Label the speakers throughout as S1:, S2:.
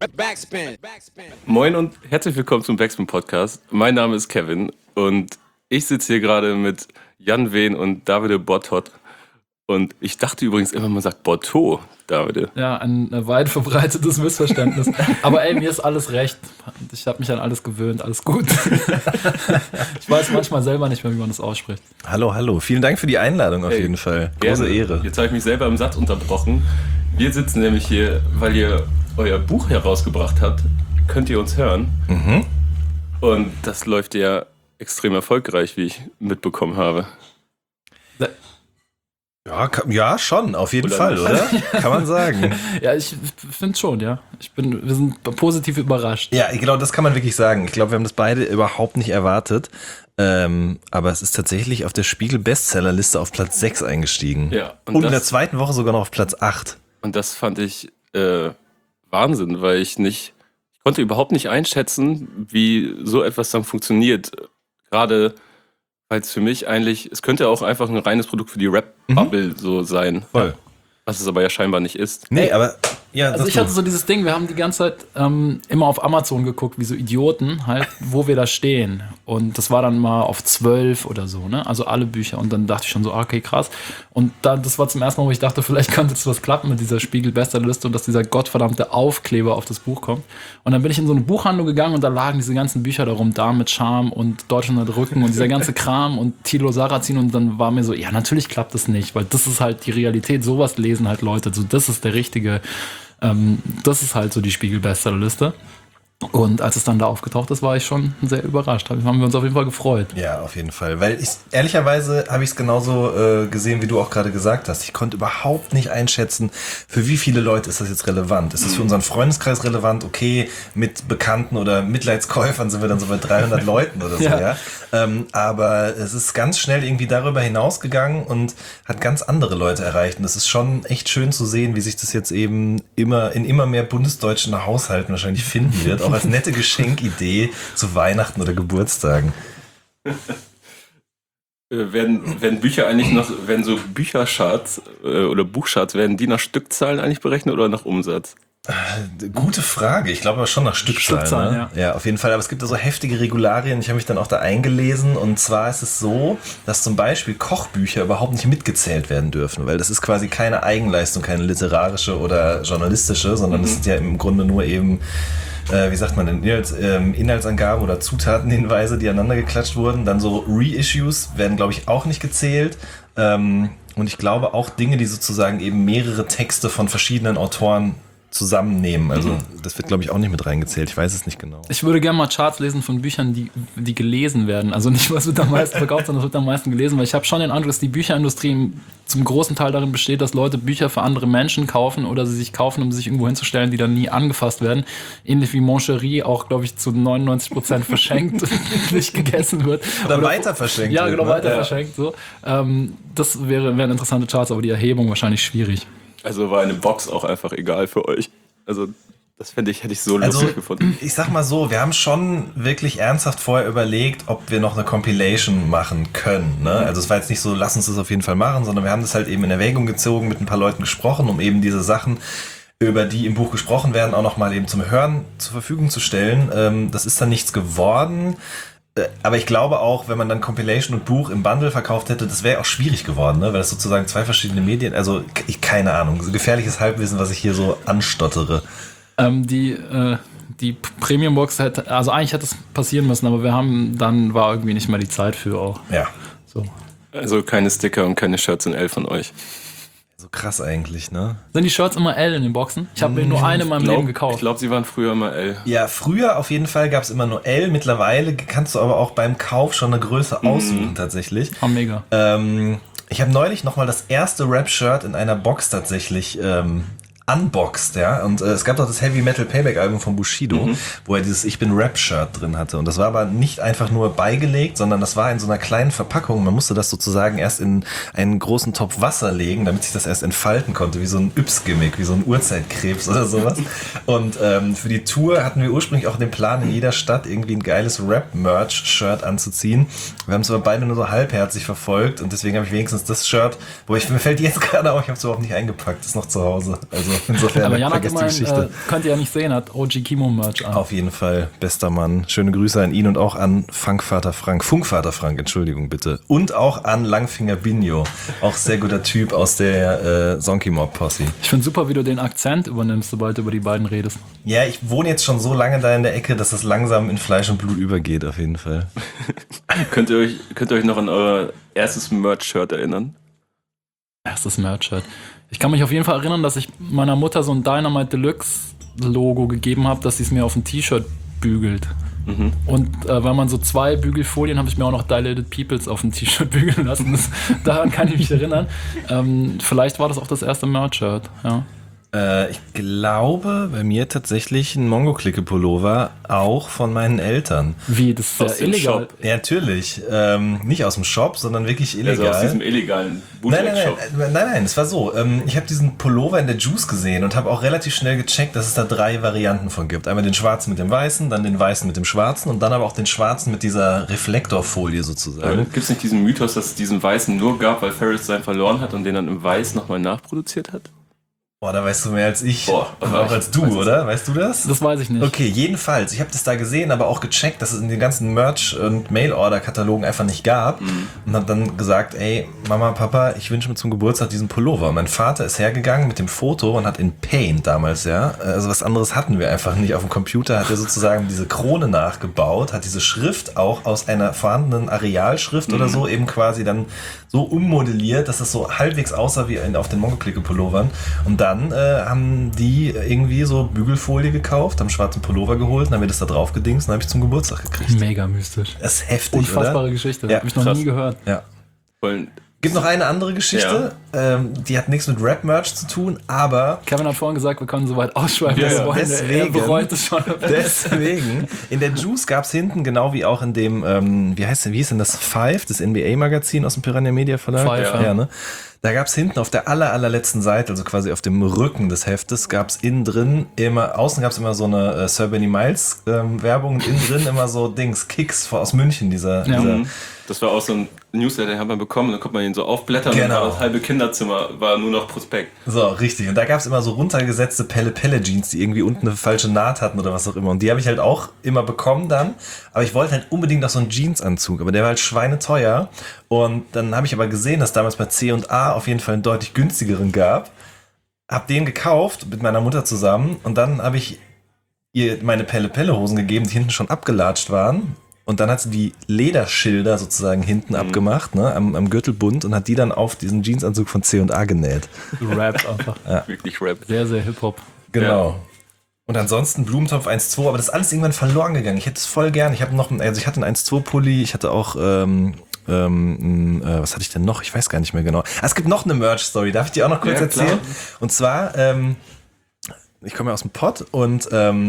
S1: Backspin.
S2: Moin und herzlich willkommen zum Backspin Podcast. Mein Name ist Kevin und ich sitze hier gerade mit Jan Wehn und Davide Bottot. Und ich dachte übrigens immer, man sagt Botto, Davide.
S3: Ja, ein weit verbreitetes Missverständnis. Aber ey, mir ist alles recht. Ich habe mich an alles gewöhnt, alles gut. Ich weiß manchmal selber nicht mehr, wie man das ausspricht.
S4: Hallo. Vielen Dank für die Einladung auf jeden Fall. Große Ehre.
S2: Jetzt habe ich mich selber im Satz unterbrochen. Wir sitzen nämlich hier, weil ihr euer Buch herausgebracht habt. Könnt ihr uns hören?
S4: Mhm.
S2: Und das läuft ja extrem erfolgreich, wie ich mitbekommen habe.
S4: Ja, schon, auf jeden Fall, oder? Kann man sagen.
S3: Ja, ich finde schon, ja. Wir sind positiv überrascht.
S4: Ja, genau, das kann man wirklich sagen. Ich glaube, wir haben das beide überhaupt nicht erwartet. Aber es ist tatsächlich auf der Spiegel-Bestsellerliste auf Platz 6 eingestiegen.
S2: Ja,
S4: und in der zweiten Woche sogar noch auf Platz 8.
S2: Und das fand ich Wahnsinn, weil ich konnte überhaupt nicht einschätzen, wie so etwas dann funktioniert. Gerade weil es für mich eigentlich, es könnte auch einfach ein reines Produkt für die Rap-Bubble so sein.
S4: Voll.
S2: Was es aber ja scheinbar nicht ist.
S4: Nee, aber ja.
S3: Also ich hatte so dieses Ding, wir haben die ganze Zeit immer auf Amazon geguckt, wie so Idioten, halt, wo wir da stehen. Und das war dann mal auf 12 oder so, ne? Also alle Bücher. Und dann dachte ich schon so, okay, krass. Und dann, das war zum ersten Mal, wo ich dachte, vielleicht könnte jetzt was klappen mit dieser Spiegel-Bestsellerliste und dass dieser gottverdammte Aufkleber auf das Buch kommt. Und dann bin ich in so eine Buchhandlung gegangen und da lagen diese ganzen Bücher darum, da mit Charme und Deutschland erdrücken und dieser ganze Kram und Thilo Sarrazin. Und dann war mir so, ja, natürlich klappt das nicht, weil das ist halt die Realität. Sowas lesen halt Leute. So, das ist der richtige. Das ist halt so die Spiegel-Bestsellerliste. Und als es dann da aufgetaucht ist, war ich schon sehr überrascht. Haben wir uns auf jeden Fall gefreut.
S4: Ja, auf jeden Fall. Weil ehrlicherweise habe ich es genauso gesehen, wie du auch gerade gesagt hast. Ich konnte überhaupt nicht einschätzen, für wie viele Leute ist das jetzt relevant. Ist das für unseren Freundeskreis relevant? Okay, mit Bekannten oder Mitleidskäufern sind wir dann so bei 300 Leuten oder so, ja. Aber es ist ganz schnell irgendwie darüber hinausgegangen und hat ganz andere Leute erreicht. Und es ist schon echt schön zu sehen, wie sich das jetzt eben immer mehr bundesdeutschen Haushalten wahrscheinlich finden wird. Auch als nette Geschenkidee zu Weihnachten oder Geburtstagen.
S2: Werden Bücher eigentlich werden so Büchercharts oder Buchcharts, werden die nach Stückzahlen eigentlich berechnet oder nach Umsatz?
S4: Gute Frage. Ich glaube aber schon nach Stückzahlen. Ne? Ja, auf jeden Fall. Aber es gibt da so heftige Regularien. Ich habe mich dann auch da eingelesen. Und zwar ist es so, dass zum Beispiel Kochbücher überhaupt nicht mitgezählt werden dürfen, weil das ist quasi keine Eigenleistung, keine literarische oder journalistische, sondern das sind ja im Grunde nur eben wie sagt man denn, Inhaltsangaben oder Zutatenhinweise, die aneinander geklatscht wurden. Dann so Reissues werden, glaube ich, auch nicht gezählt. Und ich glaube auch Dinge, die sozusagen eben mehrere Texte von verschiedenen Autoren zusammennehmen. Also das wird, glaube ich, auch nicht mit reingezählt. Ich weiß es nicht genau.
S3: Ich würde gerne mal Charts lesen von Büchern, die gelesen werden. Also nicht, was wird am meisten verkauft, sondern was wird am meisten gelesen. Weil ich habe schon den Eindruck, dass die Bücherindustrie zum großen Teil darin besteht, dass Leute Bücher für andere Menschen kaufen oder sie sich kaufen, um sich irgendwo hinzustellen, die dann nie angefasst werden. Ähnlich wie Moncherie auch, glaube ich, zu 99% verschenkt, nicht gegessen wird.
S4: Oder weiter verschenkt.
S3: Ja, genau, weiter
S4: Ja.
S3: verschenkt. So. Das wären interessante Charts, aber die Erhebung wahrscheinlich schwierig.
S2: Also war eine Box auch einfach egal für euch. Also das hätte ich so lustig gefunden.
S4: Ich sag mal so, wir haben schon wirklich ernsthaft vorher überlegt, ob wir noch eine Compilation machen können. Ne? Also es war jetzt nicht so, lass uns das auf jeden Fall machen, sondern wir haben das halt eben in Erwägung gezogen, mit ein paar Leuten gesprochen, um eben diese Sachen, über die im Buch gesprochen werden, auch nochmal eben zum Hören zur Verfügung zu stellen. Das ist dann nichts geworden. Aber ich glaube auch, wenn man dann Compilation und Buch im Bundle verkauft hätte, das wäre auch schwierig geworden, ne? Weil das sozusagen zwei verschiedene Medien, also keine Ahnung, so gefährliches Halbwissen, was ich hier so anstottere.
S3: Die Premium-Box hätte, also eigentlich hätte es passieren müssen, aber war irgendwie nicht mehr die Zeit für auch.
S4: Ja.
S3: So.
S2: Also keine Sticker und keine Shirts in L von euch.
S4: So krass eigentlich, ne?
S3: Sind die Shirts immer L in den Boxen? Ich habe mir nur eine in meinem Leben gekauft.
S2: Ich glaube, sie waren früher immer L.
S4: Ja, früher auf jeden Fall gab es immer nur L. Mittlerweile kannst du aber auch beim Kauf schon eine Größe aussuchen tatsächlich.
S3: Oh, mega.
S4: Ich habe neulich nochmal das erste Rap-Shirt in einer Box tatsächlich unboxed, ja. Und es gab doch das Heavy Metal Payback Album von Bushido, wo er dieses Ich bin Rap-Shirt drin hatte. Und das war aber nicht einfach nur beigelegt, sondern das war in so einer kleinen Verpackung. Man musste das sozusagen erst in einen großen Topf Wasser legen, damit sich das erst entfalten konnte, wie so ein Yps-Gimmick, wie so ein Urzeitkrebs oder sowas. Und für die Tour hatten wir ursprünglich auch den Plan, in jeder Stadt irgendwie ein geiles Rap-Merch-Shirt anzuziehen. Wir haben es aber beide nur so halbherzig verfolgt und deswegen habe ich wenigstens das Shirt, mir fällt jetzt gerade auf, ich habe es überhaupt nicht eingepackt, ist noch zu Hause. Also insofern
S3: Aber Jan hat
S4: vergesst die
S3: immerhin,
S4: Geschichte.
S3: könnt ihr ja nicht sehen, hat OG Kimo Merch an.
S4: Auf jeden Fall, bester Mann. Schöne Grüße an ihn und auch an Funkvater Frank, Entschuldigung bitte. Und auch an Langfinger Binjo, auch sehr guter Typ aus der Zonky Mob Posse.
S3: Ich finde super, wie du den Akzent übernimmst, sobald du über die beiden redest.
S4: Ja, ich wohne jetzt schon so lange da in der Ecke, dass das langsam in Fleisch und Blut übergeht, auf jeden Fall.
S2: Könnt ihr euch noch an euer erstes Merch-Shirt erinnern?
S3: Erstes Merch-Shirt. Ich kann mich auf jeden Fall erinnern, dass ich meiner Mutter so ein Dynamite Deluxe Logo gegeben habe, dass sie es mir auf ein T-Shirt bügelt. Und weil man so 2 Bügelfolien, habe ich mir auch noch Dilated Peoples auf ein T-Shirt bügeln lassen. Daran kann ich mich erinnern. Vielleicht war das auch das erste Merch-Shirt, ja.
S4: Ich glaube, bei mir tatsächlich ein Mongo-Clique-Pullover, auch von meinen Eltern.
S3: Wie, das ist
S2: Aus
S3: ja
S2: dem
S3: illegal.
S2: Shop.
S4: Ja, natürlich. Nicht aus dem Shop, sondern wirklich illegal.
S2: Also aus diesem illegalen Bootleg-Shop.
S4: Nein, es war so. Ich habe diesen Pullover in der Juice gesehen und habe auch relativ schnell gecheckt, dass es da 3 Varianten von gibt. Einmal den schwarzen mit dem weißen, dann den weißen mit dem schwarzen und dann aber auch den schwarzen mit dieser Reflektorfolie sozusagen.
S2: Gibt es nicht diesen Mythos, dass es diesen Weißen nur gab, weil Ferris seinen verloren hat und den dann im Weiß nochmal nachproduziert hat?
S4: Boah, da weißt du mehr als ich.
S2: Boah,
S4: und auch als du, oder? Weißt du das?
S3: Das weiß ich nicht.
S4: Okay, jedenfalls. Ich habe das da gesehen, aber auch gecheckt, dass es in den ganzen Merch- und Mail-Order-Katalogen einfach nicht gab. Und habe dann gesagt, ey, Mama, Papa, ich wünsche mir zum Geburtstag diesen Pullover. Und mein Vater ist hergegangen mit dem Foto und hat in Paint damals, ja, also was anderes hatten wir einfach nicht. Auf dem Computer hat er sozusagen diese Krone nachgebaut, hat diese Schrift auch aus einer vorhandenen Arealschrift oder so eben quasi dann so ummodelliert, dass es so halbwegs aussah wie auf den Mongo-Clique-Pullovern. Und dann haben die irgendwie so Bügelfolie gekauft, haben schwarzen Pullover geholt, dann haben wir das da drauf gedingst und dann habe ich zum Geburtstag gekriegt.
S3: Mega mystisch.
S4: Das ist heftig,
S3: Unfassbare
S4: oder?
S3: Geschichte.
S4: Ja,
S3: Habe ich noch
S2: krass.
S3: nie gehört.
S4: Ja.
S2: Wollen-
S4: Gibt noch eine andere Geschichte, die hat nichts mit Rap-Merch zu tun, aber
S3: Kevin hat vorhin gesagt, wir können so weit ausschweifen,
S2: Ja,
S3: wie wir
S2: ja.
S3: wollen. Er
S4: Deswegen.
S3: bereut es schon.
S4: deswegen, in der Juice gab es hinten, genau wie auch in dem, wie hieß denn das, Five, das NBA-Magazin aus dem Piranha Media Verlag?
S3: Five,
S4: ja. Ne? Da gab es hinten auf der allerletzten Seite, also quasi auf dem Rücken des Heftes, gab es innen drin immer, außen gab es immer so eine Sir Benny Miles Werbung und innen drin immer so Kicks aus München, dieser
S2: Das war auch so ein Newsletter, den hat man bekommen, dann konnte man ihn so aufblättern und
S4: Genau.
S2: war das halbe Kinderzimmer war nur noch Prospekt.
S4: So, richtig. Und da gab es immer so runtergesetzte Pelle-Pelle-Jeans, die irgendwie unten eine falsche Naht hatten oder was auch immer. Und die habe ich halt auch immer bekommen dann. Aber ich wollte halt unbedingt noch so einen Jeansanzug. Aber der war halt schweineteuer. Und dann habe ich aber gesehen, dass damals bei C&A auf jeden Fall einen deutlich günstigeren gab. Hab den gekauft mit meiner Mutter zusammen. Und dann habe ich ihr meine Pelle-Pelle-Hosen gegeben, die hinten schon abgelatscht waren. Und dann hat sie die Lederschilder sozusagen hinten abgemacht, ne, am Gürtelbund und hat die dann auf diesen Jeansanzug von C&A genäht.
S3: Rap einfach.
S2: Wirklich Rap.
S3: Sehr, sehr Hip-Hop.
S4: Genau.
S2: Ja.
S4: Und ansonsten Blumentopf 1,2, aber das ist alles irgendwann verloren gegangen. Ich hätte es voll gern. Ich hatte einen 1,2-Pulli, ich hatte auch, was hatte ich denn noch? Ich weiß gar nicht mehr genau. Es gibt noch eine Merch-Story, darf ich die auch noch kurz
S2: Ja, klar.
S4: erzählen? Und zwar, ich komme ja aus dem Pott und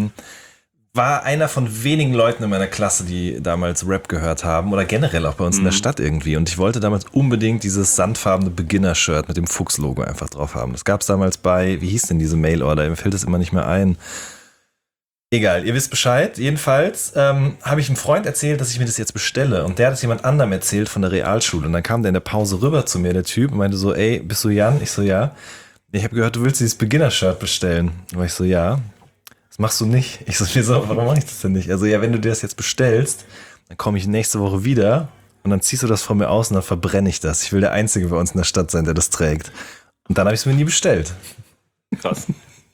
S4: war einer von wenigen Leuten in meiner Klasse, die damals Rap gehört haben oder generell auch bei uns in der Stadt irgendwie. Und ich wollte damals unbedingt dieses sandfarbene Beginner-Shirt mit dem Fuchs-Logo einfach drauf haben. Das gab es damals bei, wie hieß denn diese Mail-Order? Mir fällt das immer nicht mehr ein. Egal, ihr wisst Bescheid. Jedenfalls habe ich einem Freund erzählt, dass ich mir das jetzt bestelle. Und der hat es jemand anderem erzählt von der Realschule. Und dann kam der in der Pause rüber zu mir, der Typ, und meinte so, ey, bist du Jan? Ich so, ja. Ich habe gehört, du willst dieses Beginner-Shirt bestellen. Und ich so, ja. Das machst du nicht. Ich so, wieso, warum mache ich das denn nicht? Also ja, wenn du dir das jetzt bestellst, dann komme ich nächste Woche wieder und dann ziehst du das von mir aus und dann verbrenne ich das. Ich will der Einzige bei uns in der Stadt sein, der das trägt. Und dann habe ich es mir nie bestellt.
S2: Krass.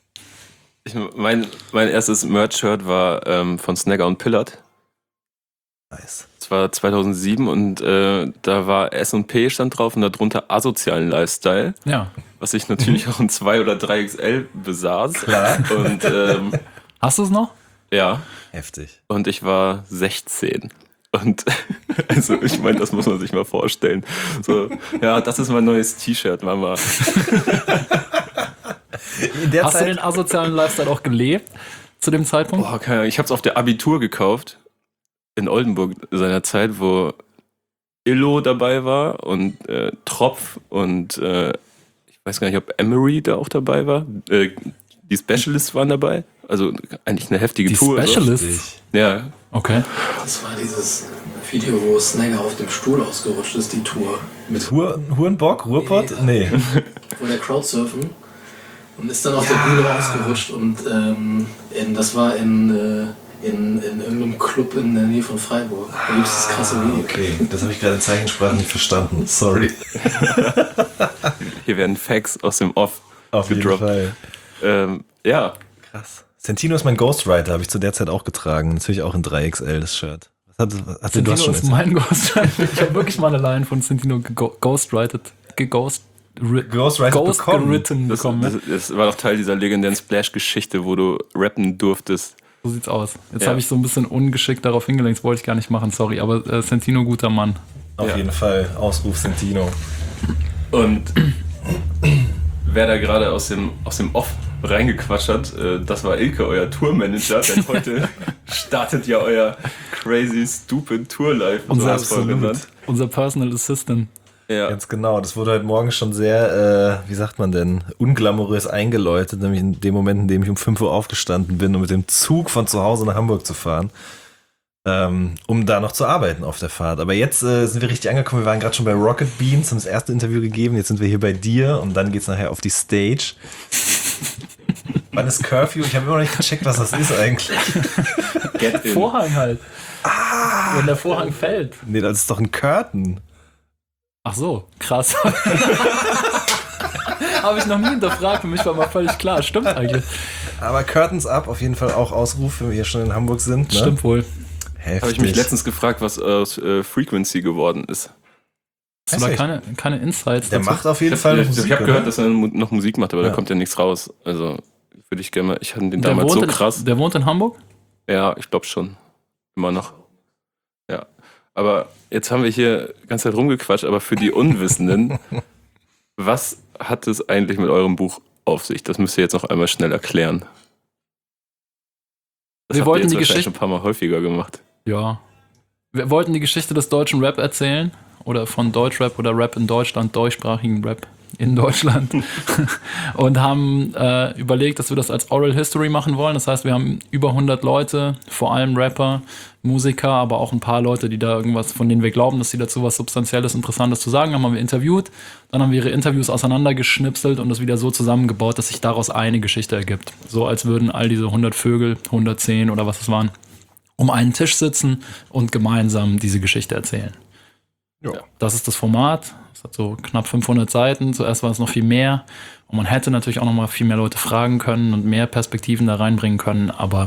S2: Mein erstes Merch-Shirt war von Snagger und Pillard.
S4: Nice.
S2: Das war 2007 und da war S&P stand drauf und darunter asozialen Lifestyle,
S3: Ja.
S2: was ich natürlich auch in 2 oder 3XL besaß.
S4: Klar.
S2: Und
S3: Hast du es noch?
S2: ja,
S4: Heftig.
S2: und ich war 16. Und also ich meine, das muss man sich mal vorstellen. So, ja, das ist mein neues T-Shirt, Mama.
S4: In der
S3: Hast du den asozialen Lifestyle auch gelebt zu dem Zeitpunkt?
S2: Boah, keine Ahnung, ich habe es auf der Abitur gekauft in Oldenburg seiner Zeit, wo Illo dabei war und Tropf und ich weiß gar nicht, ob Emery da auch dabei war. Die Specialists waren dabei. Also eigentlich eine heftige
S3: Die
S2: Tour.
S3: Specialists?
S2: Ja.
S3: Okay.
S1: Das war dieses Video, wo Snagger auf dem Stuhl ausgerutscht ist, die Tour.
S4: mit Hurenbock, Ruhrpott? Nee.
S1: Wo der Crowdsurfen. und ist dann auf der Bühne ausgerutscht und das war in irgendeinem Club in der Nähe von Freiburg. Da gibt es das krasse Video.
S4: Okay, das habe ich gerade in Zeichensprache nicht verstanden. Sorry.
S2: Hier werden Facts aus dem Off
S4: Auf jeden Fall.
S2: Ja.
S4: Krass. Sentino ist mein Ghostwriter, habe ich zu der Zeit auch getragen. Natürlich auch in 3XL, das Shirt.
S3: Sentino ist mein Ghostwriter. Ich habe wirklich mal eine Line von Sentino geritten bekommen.
S2: Das war doch Teil dieser legendären Splash-Geschichte, wo du rappen durftest.
S3: So sieht's aus. Jetzt habe ich so ein bisschen ungeschickt darauf hingelenkt, das wollte ich gar nicht machen, sorry. Aber Sentino, guter Mann.
S4: Auf jeden Fall, Ausruf Sentino.
S2: Und wer da gerade aus dem Off reingequatscht hat, das war Ilke, euer Tourmanager, denn heute startet ja euer crazy, stupid Tour live.
S3: Unser Personal Assistant.
S4: Ja. Ganz genau, das wurde heute Morgen schon sehr, wie sagt man denn, unglamourös eingeläutet, nämlich in dem Moment, in dem ich um 5 Uhr aufgestanden bin, um mit dem Zug von zu Hause nach Hamburg zu fahren, um da noch zu arbeiten auf der Fahrt. Aber jetzt sind wir richtig angekommen, wir waren gerade schon bei Rocket Beans, haben das erste Interview gegeben, jetzt sind wir hier bei dir und dann geht's nachher auf die Stage. Wann ist Curfew? Ich habe immer noch nicht gecheckt, was das ist eigentlich.
S3: Vorhang halt. Wenn der Vorhang fällt.
S4: Nee, das ist doch ein Curtain.
S3: Ach so, krass. Habe ich noch nie hinterfragt, für mich war mal völlig klar. Stimmt eigentlich.
S4: Aber Curtains Up, auf jeden Fall auch Ausruf, wenn wir hier schon in Hamburg sind. Ne?
S3: Stimmt wohl.
S2: Heftig. Habe ich mich letztens gefragt, was aus Frequency geworden ist.
S3: Hast du da keine Insights
S4: Der dazu? Macht auf jeden Fall
S2: Musik. Ich habe gehört, dass er noch Musik macht, aber da kommt ja nichts raus. Also würde ich gerne mal, ich hatte den damals so krass.
S3: Der wohnt in Hamburg?
S2: Ja, ich glaube schon. Immer noch. Ja. Aber jetzt haben wir hier die ganze Zeit rumgequatscht, aber für die Unwissenden, was hat es eigentlich mit eurem Buch auf sich? Das müsst ihr jetzt noch einmal schnell erklären. Das
S3: wir wollten die Geschichte
S2: schon ein paar Mal häufiger gemacht.
S3: Ja. Wir wollten die Geschichte des deutschen Rap erzählen. Oder von Deutschrap oder Rap in Deutschland, deutschsprachigen Rap in Deutschland. Und haben überlegt, dass wir das als Oral History machen wollen. Das heißt, wir haben über 100 Leute, vor allem Rapper, Musiker, aber auch ein paar Leute, die da irgendwas, von denen wir glauben, dass sie dazu was Substanzielles, Interessantes zu sagen haben, wir interviewt. Dann haben wir ihre Interviews auseinandergeschnipselt und das wieder so zusammengebaut, dass sich daraus eine Geschichte ergibt. So als würden all diese 100 Vögel, 110 oder was es waren, um einen Tisch sitzen und gemeinsam diese Geschichte erzählen. Ja. Das ist das Format. Es hat so knapp 500 Seiten. Zuerst war es noch viel mehr. Und man hätte natürlich auch noch mal viel mehr Leute fragen können und mehr Perspektiven da reinbringen können. Aber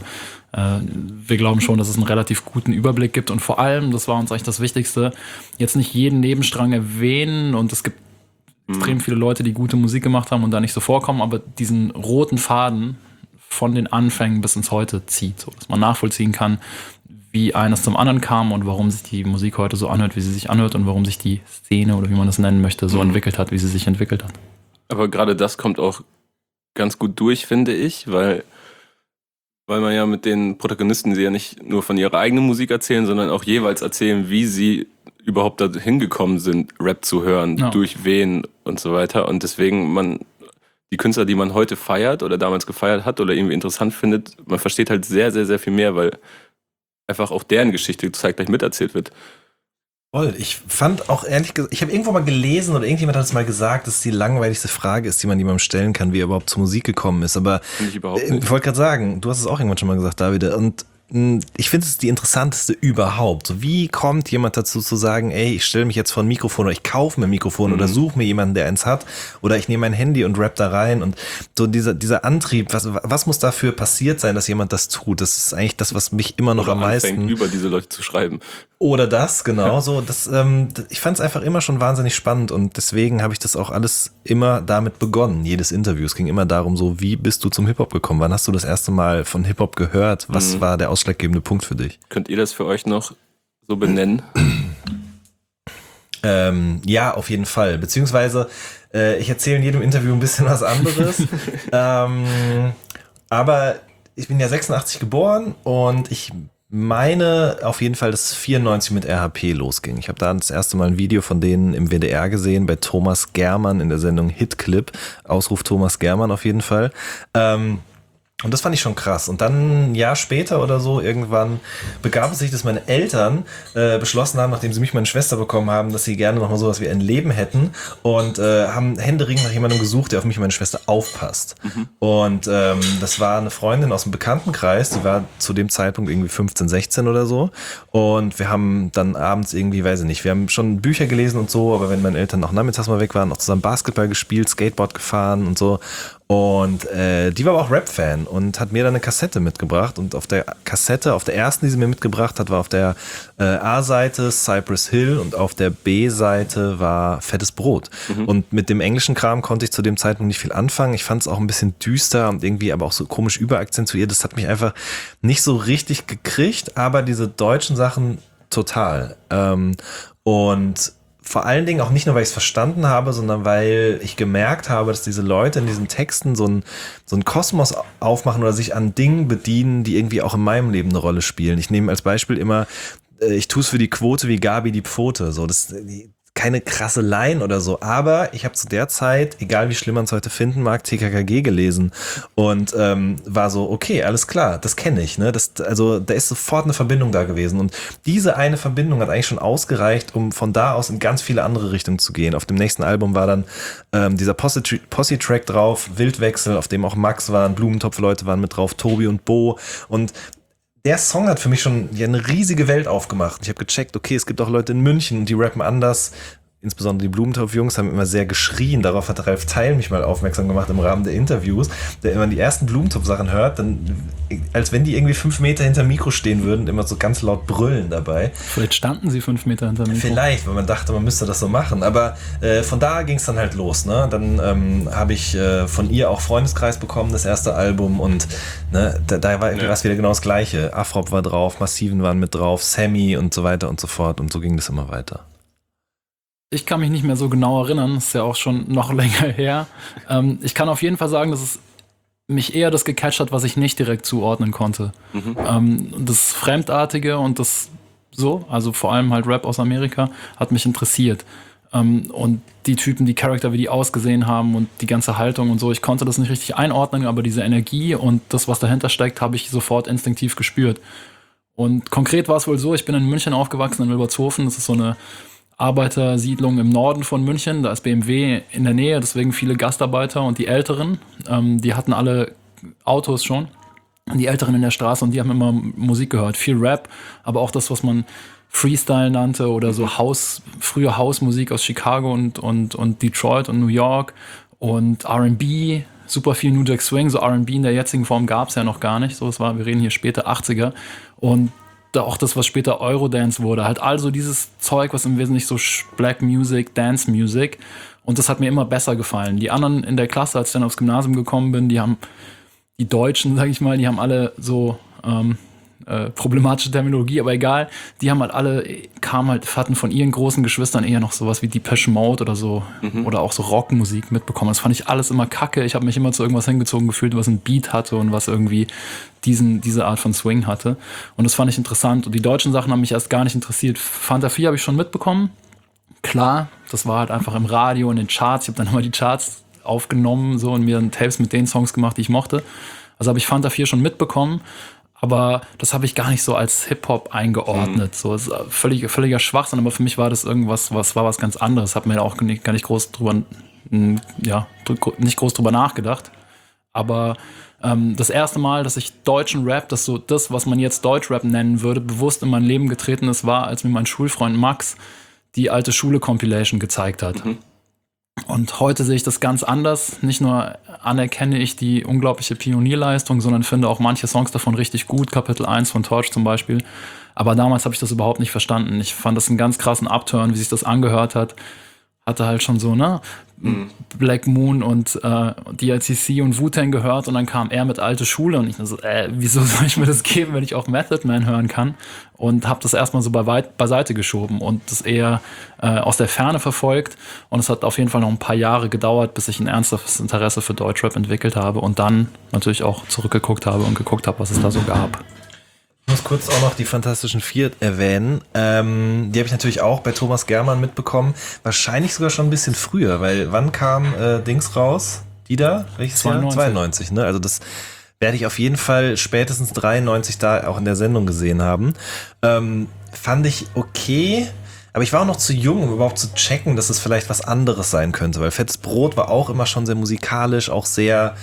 S3: wir glauben schon, dass es einen relativ guten Überblick gibt. Und vor allem, das war uns eigentlich das Wichtigste, jetzt nicht jeden Nebenstrang erwähnen. Und es gibt extrem viele Leute, die gute Musik gemacht haben und da nicht so vorkommen. Aber diesen roten Faden von den Anfängen bis ins Heute zieht. So, dass man nachvollziehen kann, wie eines zum anderen kam und warum sich die Musik heute so anhört, wie sie sich anhört und warum sich die Szene oder wie man das nennen möchte, so entwickelt hat, wie sie sich entwickelt hat.
S2: Aber gerade das kommt auch ganz gut durch, finde ich, weil man ja mit den Protagonisten, sie ja nicht nur von ihrer eigenen Musik erzählen, sondern auch jeweils erzählen, wie sie überhaupt da hingekommen sind, Rap zu hören, durch wen und so weiter. Und deswegen die Künstler, die man heute feiert oder damals gefeiert hat oder irgendwie interessant findet, man versteht halt sehr, sehr, sehr viel mehr, weil einfach auch deren Geschichte zeitgleich miterzählt wird.
S4: Voll. Ich fand auch ehrlich gesagt, ich habe irgendwo mal gelesen oder irgendjemand hat es mal gesagt, dass die langweiligste Frage ist, die man jemandem stellen kann, wie er überhaupt zur Musik gekommen ist. Aber
S2: ich überhaupt nicht.
S4: Ich wollte gerade sagen, du hast es auch irgendwann schon mal gesagt, David. Und ich finde es die interessanteste überhaupt. So, wie kommt jemand dazu zu sagen, ey, ich stelle mich jetzt vor ein Mikrofon oder ich kaufe mir ein Mikrofon oder suche mir jemanden, der eins hat oder ich nehme mein Handy und rap da rein und so dieser Antrieb, was muss dafür passiert sein, dass jemand das tut? Das ist eigentlich das, was mich immer noch
S2: oder
S4: am meisten...
S2: über diese Leute zu schreiben.
S4: Oder das, genau, so. Ich fand es einfach immer schon wahnsinnig spannend und deswegen habe ich das auch alles immer damit begonnen. Jedes Interview, es ging immer darum, so, wie bist du zum Hip-Hop gekommen? Wann hast du das erste Mal von Hip-Hop gehört? Was war der ausschlaggebende Punkt für dich?
S2: Könnt ihr das für euch noch so benennen?
S4: Ja, auf jeden Fall. Beziehungsweise, ich erzähle in jedem Interview ein bisschen was anderes. Aber ich bin ja 86 geboren und ich meine auf jeden Fall, dass es 94 mit RHP losging. Ich habe da das erste Mal ein Video von denen im WDR gesehen, bei Thomas Germann in der Sendung Hitclip. Ausruf Thomas Germann auf jeden Fall. Und das fand ich schon krass. Und dann ein Jahr später oder so irgendwann begab es sich, dass meine Eltern beschlossen haben, nachdem sie mich und meine Schwester bekommen haben, dass sie gerne nochmal sowas wie ein Leben hätten und haben händeringend nach jemandem gesucht, der auf mich und meine Schwester aufpasst. Und das war eine Freundin aus dem Bekanntenkreis, die war zu dem Zeitpunkt irgendwie 15, 16 oder so. Und wir haben dann abends irgendwie, weiß ich nicht, wir haben schon Bücher gelesen und so, aber wenn meine Eltern noch nachmittags mal weg waren, auch zusammen Basketball gespielt, Skateboard gefahren und so. Und die war aber auch Rap-Fan und hat mir dann eine Kassette mitgebracht. Und auf der Kassette, auf der ersten, die sie mir mitgebracht hat, war auf der A-Seite Cypress Hill und auf der B-Seite war Fettes Brot. Und mit dem englischen Kram konnte ich zu dem Zeitpunkt nicht viel anfangen. Ich fand es auch ein bisschen düster und irgendwie aber auch so komisch überakzentuiert. Das hat mich einfach nicht so richtig gekriegt, aber diese deutschen Sachen total. Und vor allen Dingen auch nicht nur, weil ich es verstanden habe, sondern weil ich gemerkt habe, dass diese Leute in diesen Texten so einen Kosmos aufmachen oder sich an Dingen bedienen, die irgendwie auch in meinem Leben eine Rolle spielen. Ich nehme als Beispiel immer, ich tue es für die Quote wie Gabi die Pfote. So, das keine krasse Line oder so, aber ich habe zu der Zeit, egal wie schlimm man es heute finden mag, TKKG gelesen und war so, okay, alles klar, das kenne ich, ne? Also da ist sofort eine Verbindung da gewesen und diese eine Verbindung hat eigentlich schon ausgereicht, um von da aus in ganz viele andere Richtungen zu gehen. Auf dem nächsten Album war dann dieser Posse-Track drauf, Wildwechsel, auf dem auch Max waren, Blumentopf-Leute waren mit drauf, Tobi und Bo und der Song hat für mich schon eine riesige Welt aufgemacht. Ich habe gecheckt, okay, es gibt auch Leute in München und die rappen anders. Insbesondere die Blumentopf-Jungs haben immer sehr geschrien. Darauf hat Ralf Theil mich mal aufmerksam gemacht im Rahmen der Interviews. Der immer die ersten Blumentopf-Sachen hört, dann, als wenn die irgendwie 5 Meter hinterm Mikro stehen würden, immer so ganz laut brüllen dabei.
S3: Vielleicht standen sie 5 Meter hinterm Mikro.
S4: Vielleicht, weil man dachte, man müsste das so machen. Aber von da ging es dann halt los. Ne? Dann habe ich von ihr auch Freundeskreis bekommen, das erste Album. Und ne, da war irgendwie was wieder genau das Gleiche. Afrop war drauf, Massiven waren mit drauf, Sammy und so weiter und so fort. Und so ging das immer weiter.
S3: Ich kann mich nicht mehr so genau erinnern, das ist ja auch schon noch länger her. Ich kann auf jeden Fall sagen, dass es mich eher das gecatcht hat, was ich nicht direkt zuordnen konnte. Das Fremdartige und das so, also vor allem halt Rap aus Amerika, hat mich interessiert. Und die Typen, die Charakter, wie die ausgesehen haben und die ganze Haltung und so, ich konnte das nicht richtig einordnen, aber diese Energie und das, was dahinter steckt, habe ich sofort instinktiv gespürt. Und konkret war es wohl so, ich bin in München aufgewachsen, in Wilbertshofen, das ist so eine Arbeitersiedlung im Norden von München, da ist BMW in der Nähe, deswegen viele Gastarbeiter und die Älteren, die hatten alle Autos schon, die Älteren in der Straße und die haben immer Musik gehört, viel Rap, aber auch das, was man Freestyle nannte oder so frühe Hausmusik aus Chicago und Detroit und New York und R&B, super viel New Jack Swing, so R&B in der jetzigen Form gab es ja noch gar nicht, so wir reden hier später 80er und auch das, was später Eurodance wurde, halt also dieses Zeug, was im Wesentlichen so Black Music, Dance Music und das hat mir immer besser gefallen. Die anderen in der Klasse, als ich dann aufs Gymnasium gekommen bin, die Deutschen, sag ich mal, die haben alle so problematische Terminologie, aber egal, die haben halt alle, hatten von ihren großen Geschwistern eher noch sowas wie Depeche Mode oder so oder auch so Rockmusik mitbekommen. Das fand ich alles immer kacke. Ich habe mich immer zu irgendwas hingezogen gefühlt, was einen Beat hatte und was irgendwie diese Art von Swing hatte. Und das fand ich interessant. Und die deutschen Sachen haben mich erst gar nicht interessiert. Fanta 4 habe ich schon mitbekommen. Klar, das war halt einfach im Radio in den Charts. Ich habe dann immer die Charts aufgenommen so und mir dann Tapes mit den Songs gemacht, die ich mochte. Also habe ich Fanta 4 schon mitbekommen. Aber das habe ich gar nicht so als Hip-Hop eingeordnet. So, das ist völliger Schwachsinn, aber für mich war das irgendwas, was ganz anderes. Habe mir auch gar nicht groß drüber nachgedacht. Aber das erste Mal, dass ich deutschen Rap, das, was man jetzt Deutschrap nennen würde, bewusst in mein Leben getreten ist, war, als mir mein Schulfreund Max die alte Schule-Compilation gezeigt hat. Und heute sehe ich das ganz anders. Nicht nur anerkenne ich die unglaubliche Pionierleistung, sondern finde auch manche Songs davon richtig gut. Kapitel 1 von Torch zum Beispiel. Aber damals habe ich das überhaupt nicht verstanden. Ich fand das einen ganz krassen Upturn, wie sich das angehört hat. Hatte halt schon so, Black Moon und DLCC und Wu-Tang gehört und dann kam er mit alte Schule und ich so, wieso soll ich mir das geben, wenn ich auch Method Man hören kann? Und habe das erstmal so beiseite geschoben und das eher aus der Ferne verfolgt und es hat auf jeden Fall noch ein paar Jahre gedauert, bis ich ein ernstes Interesse für Deutschrap entwickelt habe und dann natürlich auch zurückgeguckt habe und geguckt habe, was es da so gab.
S4: Ich muss kurz auch noch die Fantastischen Vier erwähnen. Die habe ich natürlich auch bei Thomas Germann mitbekommen. Wahrscheinlich sogar schon ein bisschen früher, weil wann kam Dings raus? Die da? Welches
S3: 92.
S4: Jahr? 92, ne? Also das werde ich auf jeden Fall spätestens 93 da auch in der Sendung gesehen haben. Fand ich okay, aber ich war auch noch zu jung, um überhaupt zu checken, dass es vielleicht was anderes sein könnte, weil Fettes Brot war auch immer schon sehr musikalisch, auch sehr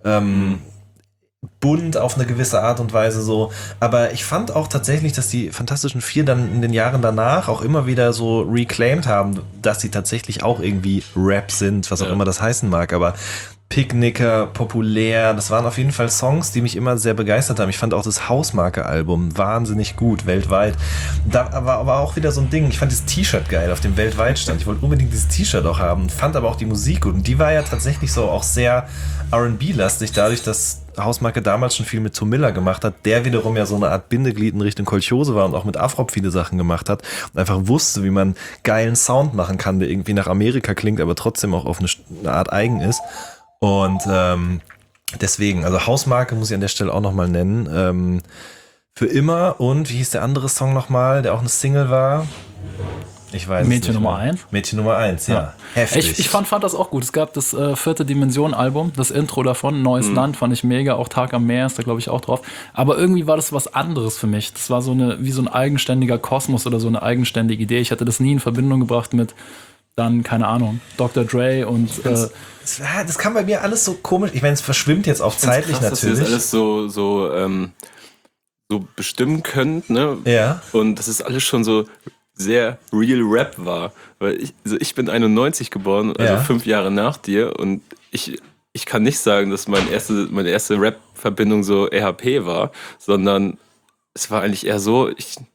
S4: bunt auf eine gewisse Art und Weise so. Aber ich fand auch tatsächlich, dass die Fantastischen Vier dann in den Jahren danach auch immer wieder so reclaimed haben, dass sie tatsächlich auch irgendwie Rap sind, was auch immer das heißen mag, aber Picknicker, populär, das waren auf jeden Fall Songs, die mich immer sehr begeistert haben. Ich fand auch das Hausmarke-Album wahnsinnig gut, weltweit. Da war aber auch wieder so ein Ding, ich fand dieses T-Shirt geil, auf dem weltweit stand. Ich wollte unbedingt dieses T-Shirt auch haben, fand aber auch die Musik gut. Und die war ja tatsächlich so auch sehr R&B-lastig, dadurch, dass Hausmarke damals schon viel mit Tom Miller gemacht hat, der wiederum ja so eine Art Bindeglied in Richtung Kolchose war und auch mit Afrop viele Sachen gemacht hat und einfach wusste, wie man geilen Sound machen kann, der irgendwie nach Amerika klingt, aber trotzdem auch auf eine Art eigen ist. Und deswegen, also Hausmarke muss ich an der Stelle auch nochmal nennen. Für immer und wie hieß der andere Song nochmal, der auch eine Single war? Ich weiß
S3: Mädchen Nummer 1.
S4: Mädchen Nummer 1, ja. Heftig.
S3: Ich fand das auch gut. Es gab das 4. Dimension-Album, das Intro davon, Neues Land, fand ich mega. Auch Tag am Meer ist da, glaube ich, auch drauf. Aber irgendwie war das was anderes für mich. Das war so wie so ein eigenständiger Kosmos oder so eine eigenständige Idee. Ich hatte das nie in Verbindung gebracht mit dann, keine Ahnung, Dr. Dre und
S4: das kam bei mir alles so komisch. Ich meine, es verschwimmt jetzt auch zeitlich
S2: krass,
S4: natürlich.
S2: Dass ihr das alles so bestimmen könnt, ne?
S4: Ja.
S2: Und das ist alles schon so sehr Real Rap war. Weil ich bin 91 geboren, also 5 Jahre nach dir, und ich kann nicht sagen, dass meine erste Rap-Verbindung so RHP war, sondern es war eigentlich eher so,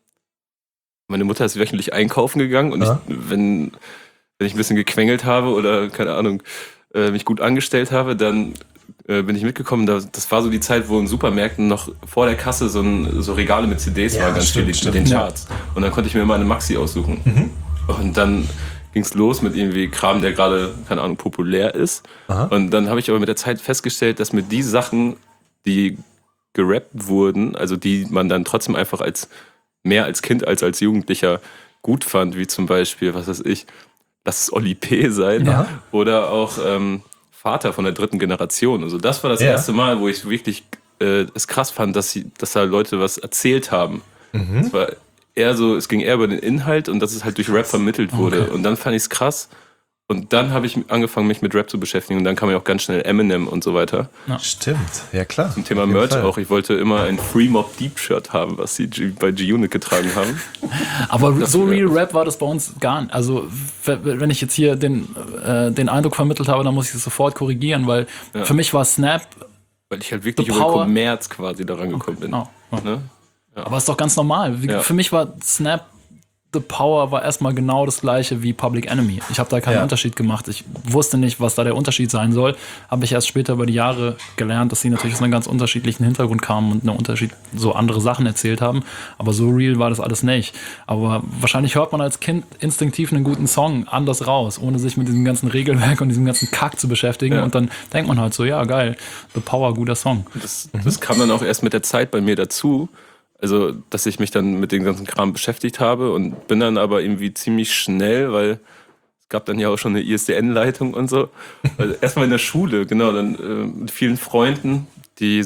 S2: meine Mutter ist wöchentlich einkaufen gegangen und wenn ich ein bisschen gequengelt habe oder, keine Ahnung, mich gut angestellt habe, dann bin ich mitgekommen. Das war so die Zeit, wo in Supermärkten noch vor der Kasse so Regale mit CDs waren, ganz viel mit den Charts. Und dann konnte ich mir immer eine Maxi aussuchen. Und dann ging es los mit irgendwie Kram, der gerade, keine Ahnung, populär ist. Aha. Und dann habe ich aber mit der Zeit festgestellt, dass mir die Sachen, die gerappt wurden, also die man dann trotzdem einfach mehr als Kind als Jugendlicher gut fand, wie zum Beispiel, was weiß ich, lass es Oli P. sein, oder auch Vater von der 3. Generation. Also das war das erste Mal, wo ich wirklich es krass fand, dass da Leute was erzählt haben. Es war eher so, es ging eher über den Inhalt und dass es halt durch Rap vermittelt wurde. Okay. Und dann fand ich es krass. Und dann habe ich angefangen, mich mit Rap zu beschäftigen. Und dann kam ja auch ganz schnell Eminem und so weiter.
S4: Ja. Stimmt, ja klar.
S2: Zum Thema Merch auch. Ich wollte immer ein Free Mob Deep Shirt haben, was sie bei G-Unit getragen haben.
S3: Aber so Real Rap war das bei uns gar nicht. Also wenn ich jetzt hier den Eindruck vermittelt habe, dann muss ich es sofort korrigieren, weil für mich war Snap...
S2: Weil ich halt wirklich über Kommerz quasi daran gekommen bin.
S3: Oh. Ne? Ja. Aber ist doch ganz normal. Für mich war Snap... The Power war erstmal genau das gleiche wie Public Enemy. Ich habe da keinen Unterschied gemacht. Ich wusste nicht, was da der Unterschied sein soll. Habe ich erst später über die Jahre gelernt, dass sie natürlich aus einem ganz unterschiedlichen Hintergrund kamen und so andere Sachen erzählt haben. Aber so real war das alles nicht. Aber wahrscheinlich hört man als Kind instinktiv einen guten Song anders raus, ohne sich mit diesem ganzen Regelwerk und diesem ganzen Kack zu beschäftigen. Ja. Und dann denkt man halt so, ja geil, The Power, guter Song.
S2: Das kam dann auch erst mit der Zeit bei mir dazu. Also, dass ich mich dann mit dem ganzen Kram beschäftigt habe und bin dann aber irgendwie ziemlich schnell, weil es gab dann ja auch schon eine ISDN-Leitung und so. Also erstmal in der Schule, genau, dann mit vielen Freunden, die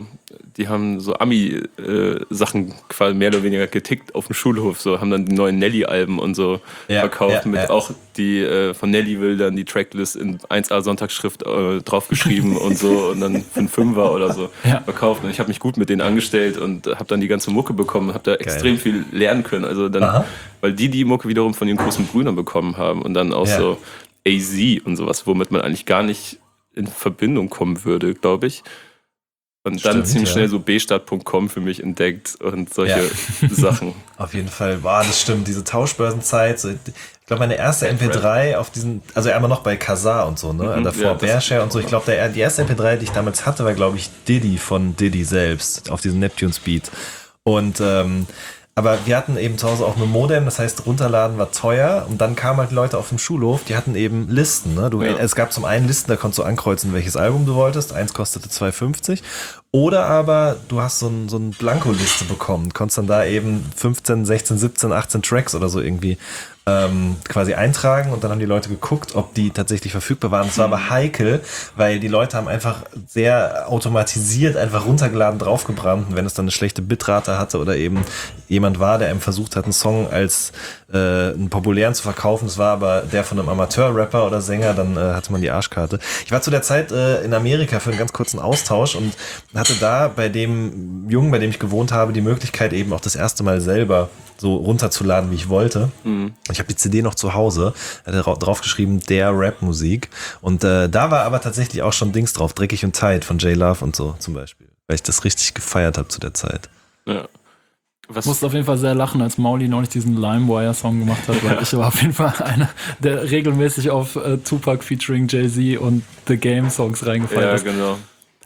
S2: haben so Ami-Sachen quasi mehr oder weniger getickt auf dem Schulhof, so haben dann die neuen Nelly-Alben und so verkauft, auch die von Nelly will dann die Tracklist in 1A Sonntagsschrift draufgeschrieben und so und dann für einen Fünfer oder so verkauft. Und ich habe mich gut mit denen angestellt und habe dann die ganze Mucke bekommen und habe da extrem viel lernen können. Also dann, weil die Mucke wiederum von ihren großen Brüdern bekommen haben und dann auch so AZ und sowas, womit man eigentlich gar nicht in Verbindung kommen würde, glaube ich. Und dann ziemlich schnell so bstadt.com für mich entdeckt und solche Sachen.
S4: Auf jeden Fall, das stimmt, diese Tauschbörsenzeit. So, ich glaube, meine erste MP3 auf diesen, also einmal noch bei Kazaa und so, ne? Davor Bearshare und so. Ich glaube, die erste MP3, die ich damals hatte, war, glaube ich, Diddy von Diddy selbst, auf diesem Neptunes Beat. Und aber wir hatten eben zu Hause auch eine Modem, das heißt, runterladen war teuer und dann kamen halt Leute auf dem Schulhof, die hatten eben Listen. Ne? Es gab zum einen Listen, da konntest du ankreuzen, welches Album du wolltest. Eins kostete 2,50 Oder aber du hast so eine Blankoliste bekommen, konntest dann da eben 15, 16, 17, 18 Tracks oder so irgendwie quasi eintragen und dann haben die Leute geguckt, ob die tatsächlich verfügbar waren. Das war aber heikel, weil die Leute haben einfach sehr automatisiert einfach runtergeladen, draufgebrannt und wenn es dann eine schlechte Bitrate hatte oder eben jemand war, der einem versucht hat, einen Song als einen populären zu verkaufen, das war aber der von einem Amateur-Rapper oder Sänger, dann hatte man die Arschkarte. Ich war zu der Zeit in Amerika für einen ganz kurzen Austausch und hatte da bei dem Jungen, bei dem ich gewohnt habe, die Möglichkeit eben auch das erste Mal selber so runterzuladen, wie ich wollte. Mhm. Ich habe die CD noch zu Hause, hatte draufgeschrieben, der Rap-Musik. Und da war aber tatsächlich auch schon Dings drauf, Dreckig und Tight von J-Love und so zum Beispiel. Weil ich das richtig gefeiert habe zu der Zeit.
S2: Ja.
S3: Ich musste auf jeden Fall sehr lachen, als Mauli neulich diesen LimeWire-Song gemacht hat, weil ich war auf jeden Fall einer, der regelmäßig auf Tupac featuring Jay-Z und The Game Songs reingefallen ist.
S2: Ja, genau.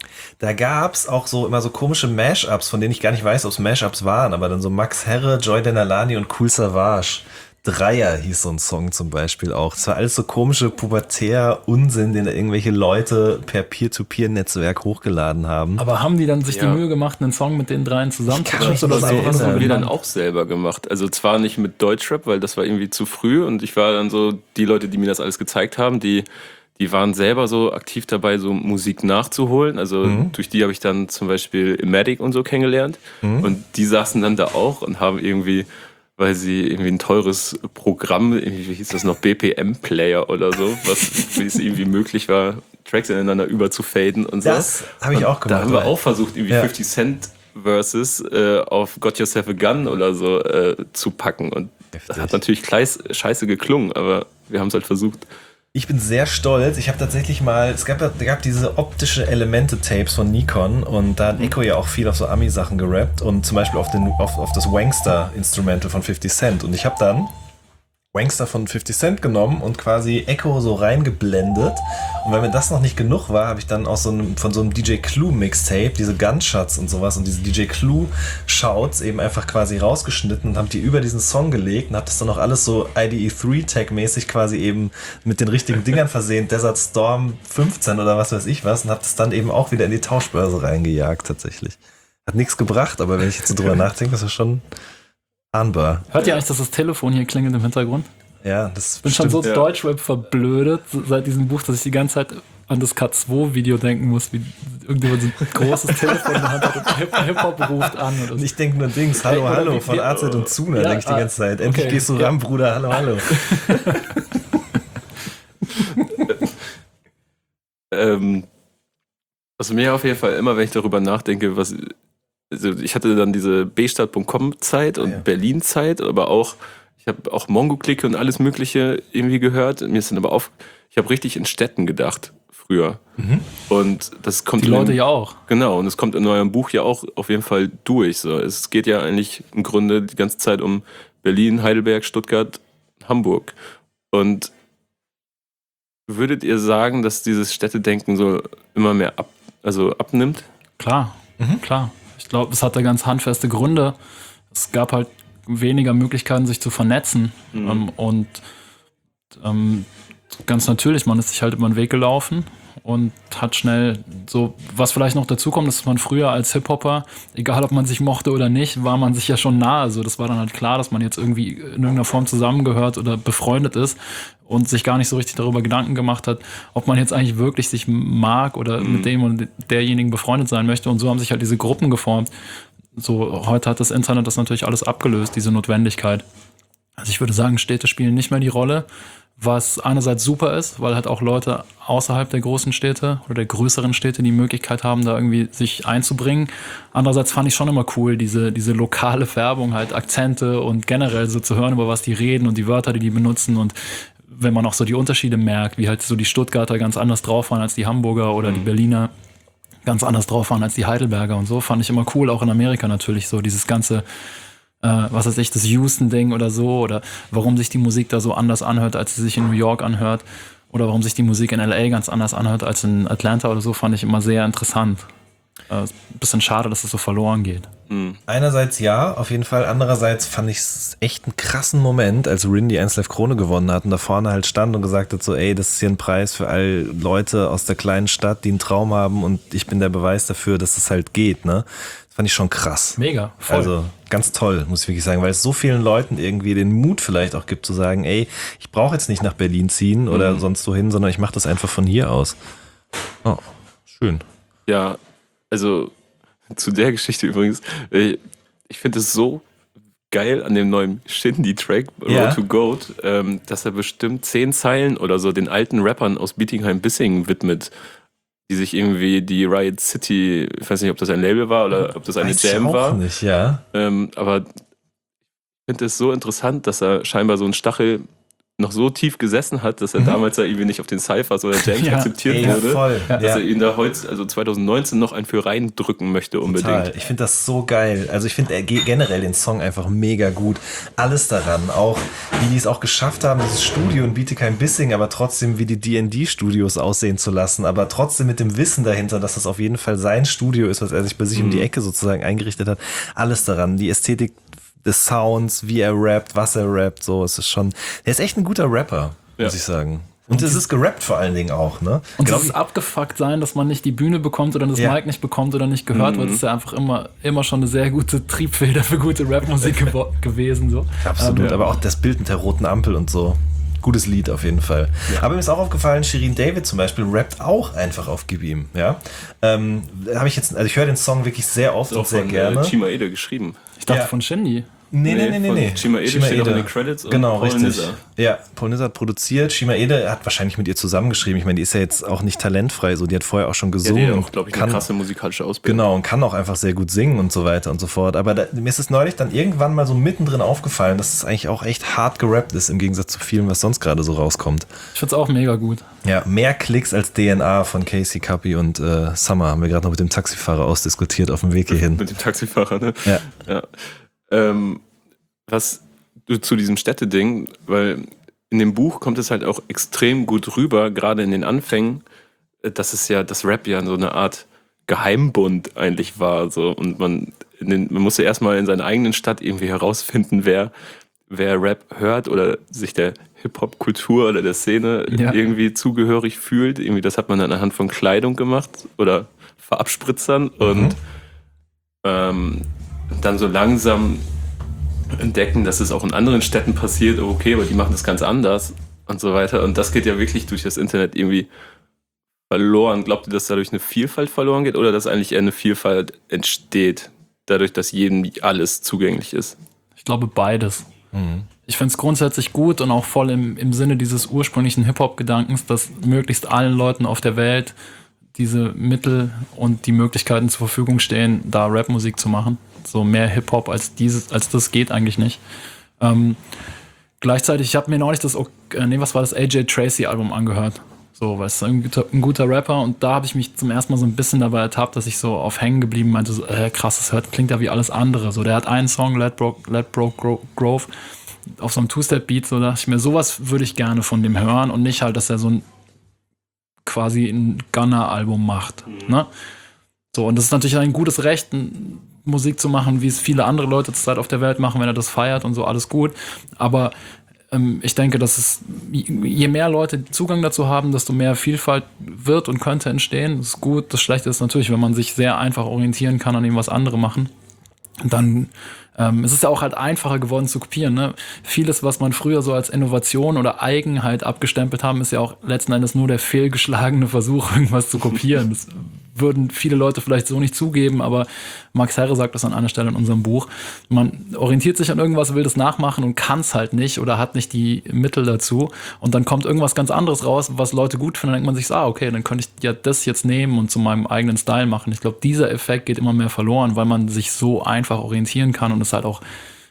S4: Da gab's auch so immer so komische Mashups, von denen ich gar nicht weiß, ob es Mashups waren, aber dann so Max Herre, Joy Denalani und Kool Savas. Dreier hieß so ein Song zum Beispiel auch. Das war alles so komische pubertär Unsinn, den da irgendwelche Leute per Peer-to-Peer-Netzwerk hochgeladen haben.
S3: Aber haben die dann sich die Mühe gemacht, einen Song mit den dreien zusammenzubringen?
S2: Oder so? Das haben wir dann auch selber gemacht. Also zwar nicht mit Deutschrap, weil das war irgendwie zu früh und ich war dann so, die Leute, die mir das alles gezeigt haben, die waren selber so aktiv dabei, so Musik nachzuholen. Also durch die habe ich dann zum Beispiel Imatic und so kennengelernt. Und die saßen dann da auch und haben irgendwie, weil sie irgendwie ein teures Programm, irgendwie, wie hieß das noch, BPM-Player oder so, wie es irgendwie möglich war, Tracks ineinander überzufaden und so.
S4: Das habe ich auch gemacht.
S2: Da haben wir auch versucht, irgendwie 50 Cent Versus auf Got Yourself a Gun oder so zu packen. Und das hat natürlich scheiße geklungen, aber wir haben es halt versucht.
S4: Ich bin sehr stolz. Ich habe tatsächlich mal, es gab diese optische Elemente-Tapes von Nikon und da hat Echo ja auch viel auf so Ami-Sachen gerappt und zum Beispiel auf das Wangster-Instrumental von 50 Cent. Und ich habe dann Wangster von 50 Cent genommen und quasi Echo so reingeblendet. Und weil mir das noch nicht genug war, habe ich dann aus von so einem DJ Clue Mixtape diese Gunshots und sowas und diese DJ Clue Shouts eben einfach quasi rausgeschnitten und habe die über diesen Song gelegt und habe das dann auch alles so IDE3 mäßig quasi eben mit den richtigen Dingern versehen, Desert Storm 15 oder was weiß ich was und habe das dann eben auch wieder in die Tauschbörse reingejagt tatsächlich. Hat nichts gebracht, aber wenn ich jetzt so drüber nachdenke, ist das schon ahnbar.
S3: Hört ihr eigentlich, dass das Telefon hier klingelt im Hintergrund?
S4: Ja, das
S3: Ich bin schon so Deutschrap verblödet seit diesem Buch, dass ich die ganze Zeit an das K2-Video denken muss, wie irgendjemand so ein großes Telefon in der Hand hat und Hip-Hop ruft an. Oder so.
S4: Und ich denke nur Dings, hallo, von AZ und Zuna, denke ich die ganze Zeit. Endlich gehst du ran, Bruder, hallo.
S2: Also mir auf jeden Fall immer, wenn ich darüber nachdenke, also ich hatte dann diese bstadt.com-Zeit und Berlin-Zeit, aber auch, ich habe auch Mongo-Clique und alles Mögliche irgendwie gehört. Mir ist dann aber ich habe richtig in Städten gedacht früher. Und das kommt
S3: die Leute ja auch.
S2: Genau, und es kommt in eurem Buch ja auch auf jeden Fall durch. So. Es geht ja eigentlich im Grunde die ganze Zeit um Berlin, Heidelberg, Stuttgart, Hamburg. Und würdet ihr sagen, dass dieses Städtedenken so immer mehr abnimmt?
S3: Klar, klar. Ich glaube, es hatte ganz handfeste Gründe. Es gab halt weniger Möglichkeiten, sich zu vernetzen. Und ganz natürlich, man ist sich halt über den Weg gelaufen und hat schnell so, was vielleicht noch dazu kommt, dass man früher als Hip-Hopper, egal ob man sich mochte oder nicht, war man sich ja schon nahe. Also das war dann halt klar, dass man jetzt irgendwie in irgendeiner Form zusammengehört oder befreundet ist und sich gar nicht so richtig darüber Gedanken gemacht hat, ob man jetzt eigentlich wirklich sich mag oder mit dem und derjenigen befreundet sein möchte. Und so haben sich halt diese Gruppen geformt. So, heute hat das Internet das natürlich alles abgelöst, diese Notwendigkeit. Also ich würde sagen, Städte spielen nicht mehr die Rolle, was einerseits super ist, weil halt auch Leute außerhalb der großen Städte oder der größeren Städte die Möglichkeit haben, da irgendwie sich einzubringen. Andererseits fand ich schon immer cool, diese lokale Färbung, halt Akzente und generell so zu hören, über was die reden und die Wörter, die benutzen und wenn man auch so die Unterschiede merkt, wie halt so die Stuttgarter ganz anders drauf waren als die Hamburger oder die Berliner ganz anders drauf waren als die Heidelberger und so, fand ich immer cool, auch in Amerika natürlich so dieses ganze was weiß ich, das Houston-Ding oder so, oder warum sich die Musik da so anders anhört, als sie sich in New York anhört, oder warum sich die Musik in LA ganz anders anhört als in Atlanta oder so, fand ich immer sehr interessant. Ein bisschen schade, dass es so verloren geht.
S4: Einerseits ja, auf jeden Fall. Andererseits fand ich es echt einen krassen Moment, als Rin die 1 Live Krone gewonnen hat und da vorne halt stand und gesagt hat so, ey, das ist hier ein Preis für all Leute aus der kleinen Stadt, die einen Traum haben und ich bin der Beweis dafür, dass es halt geht, ne? Das fand ich schon krass.
S3: Mega, voll.
S4: Also ganz toll, muss ich wirklich sagen, weil es so vielen Leuten irgendwie den Mut vielleicht auch gibt zu sagen, ey, ich brauche jetzt nicht nach Berlin ziehen oder sonst wohin, sondern ich mache das einfach von hier aus. Oh, schön.
S2: Ja, also zu der Geschichte übrigens, ich finde es so geil an dem neuen Shindy-Track Road to Goat, dass er bestimmt 10 Zeilen oder so den alten Rappern aus Bietigheim-Bissingen widmet, die sich irgendwie die Riot City, ich weiß nicht, ob das ein Label war oder ob das eine Jam war.
S4: Nicht, ja.
S2: Aber ich finde es so interessant, dass er scheinbar so einen Stachel noch so tief gesessen hat, dass er damals da irgendwie nicht auf den Cyphers oder Jams akzeptiert wurde.
S4: Voll.
S2: Dass er ihn da heute, also 2019, noch ein für reindrücken möchte unbedingt.
S4: Total. Ich finde das so geil. Also ich finde generell den Song einfach mega gut. Alles daran, auch wie die es auch geschafft haben, dieses Studio in Bietigheim-Bissingen, aber trotzdem wie die D&D-Studios aussehen zu lassen, aber trotzdem mit dem Wissen dahinter, dass das auf jeden Fall sein Studio ist, was er sich bei sich um die Ecke sozusagen eingerichtet hat. Alles daran. Die Ästhetik des Sounds, wie er rappt, was er rappt, so, es ist schon, der ist echt ein guter Rapper, muss ich sagen. Und es ist gerappt vor allen Dingen auch, ne?
S3: Und es ist abgefuckt sein, dass man nicht die Bühne bekommt oder das Mic nicht bekommt oder nicht gehört wird, das ist ja einfach immer schon eine sehr gute Triebfeder für gute Rapmusik gewesen, so.
S4: Absolut, aber auch das Bild mit der roten Ampel und so. Gutes Lied auf jeden Fall. Ja. Aber mir ist auch aufgefallen, Shirin David zum Beispiel rappt auch einfach auf Gib ihm, ja. Habe ich jetzt, also ich höre den Song wirklich sehr oft und sehr gerne.
S2: Chima Ede geschrieben.
S3: Ich dachte von Shindy.
S4: Nee.
S2: Chima Ede steht auch in den Credits.
S4: Genau,
S2: und Paul
S4: richtig.
S2: Nizar.
S4: Ja, Paul Nizar hat produziert. Chima Ede hat wahrscheinlich mit ihr zusammengeschrieben. Ich meine, die ist ja jetzt auch nicht talentfrei, so. Die hat vorher auch schon gesungen.
S2: Ja, die hat auch, glaube ich, eine krasse musikalische Ausbildung.
S4: Genau, und kann auch einfach sehr gut singen und so weiter und so fort. Aber mir ist es neulich dann irgendwann mal so mittendrin aufgefallen, dass es eigentlich auch echt hart gerappt ist, im Gegensatz zu vielem, was sonst gerade so rauskommt.
S3: Ich find's auch mega gut.
S4: Ja, mehr Klicks als DNA von Casey Cuppy und Summer haben wir gerade noch mit dem Taxifahrer ausdiskutiert auf dem Weg hierhin.
S2: Mit dem Taxifahrer, ne?
S4: Ja.
S2: Was du zu diesem Städteding, weil in dem Buch kommt es halt auch extrem gut rüber, gerade in den Anfängen, dass es ja, das Rap ja so eine Art Geheimbund eigentlich war, so, und man musste erstmal in seiner eigenen Stadt irgendwie herausfinden, wer Rap hört oder sich der Hip-Hop-Kultur oder der Szene irgendwie zugehörig fühlt. Irgendwie, das hat man dann anhand von Kleidung gemacht oder Farbspritzern und dann so langsam entdecken, dass es auch in anderen Städten passiert, okay, aber die machen das ganz anders und so weiter. Und das geht ja wirklich durch das Internet irgendwie verloren. Glaubt ihr, dass dadurch eine Vielfalt verloren geht oder dass eigentlich eher eine Vielfalt entsteht, dadurch, dass jedem alles zugänglich ist?
S3: Ich glaube beides. Ich finde es grundsätzlich gut und auch voll im Sinne dieses ursprünglichen Hip-Hop-Gedankens, dass möglichst allen Leuten auf der Welt diese Mittel und die Möglichkeiten zur Verfügung stehen, da Rapmusik zu machen. So mehr Hip-Hop als das geht eigentlich nicht. Gleichzeitig, ich habe mir neulich das AJ Tracy Album angehört. So, weil es ist ein guter Rapper und da habe ich mich zum ersten Mal so ein bisschen dabei ertappt, dass ich so auf hängen geblieben meinte, so, krass, das klingt ja wie alles andere. So, der hat einen Song, Let Broke Grove, auf so einem Two-Step-Beat, so dachte ich mir, sowas würde ich gerne von dem hören und nicht halt, dass er so quasi ein Gunner-Album macht. Ne? So, und das ist natürlich ein gutes Recht, Musik zu machen, wie es viele andere Leute zurzeit auf der Welt machen, wenn er das feiert und so, alles gut. Aber ich denke, dass je mehr Leute Zugang dazu haben, desto mehr Vielfalt wird und könnte entstehen. Das ist gut. Das Schlechte ist natürlich, wenn man sich sehr einfach orientieren kann an dem, was andere machen. Dann es ist ja auch halt einfacher geworden zu kopieren. Ne? Vieles, was man früher so als Innovation oder Eigenheit abgestempelt haben, ist ja auch letzten Endes nur der fehlgeschlagene Versuch, irgendwas zu kopieren. Das würden viele Leute vielleicht so nicht zugeben, aber Max Herre sagt das an einer Stelle in unserem Buch. Man orientiert sich an irgendwas, will das nachmachen und kann es halt nicht oder hat nicht die Mittel dazu. Und dann kommt irgendwas ganz anderes raus, was Leute gut finden. Dann denkt man sich so, okay, dann könnte ich ja das jetzt nehmen und zu meinem eigenen Style machen. Ich glaube, dieser Effekt geht immer mehr verloren, weil man sich so einfach orientieren kann und es halt auch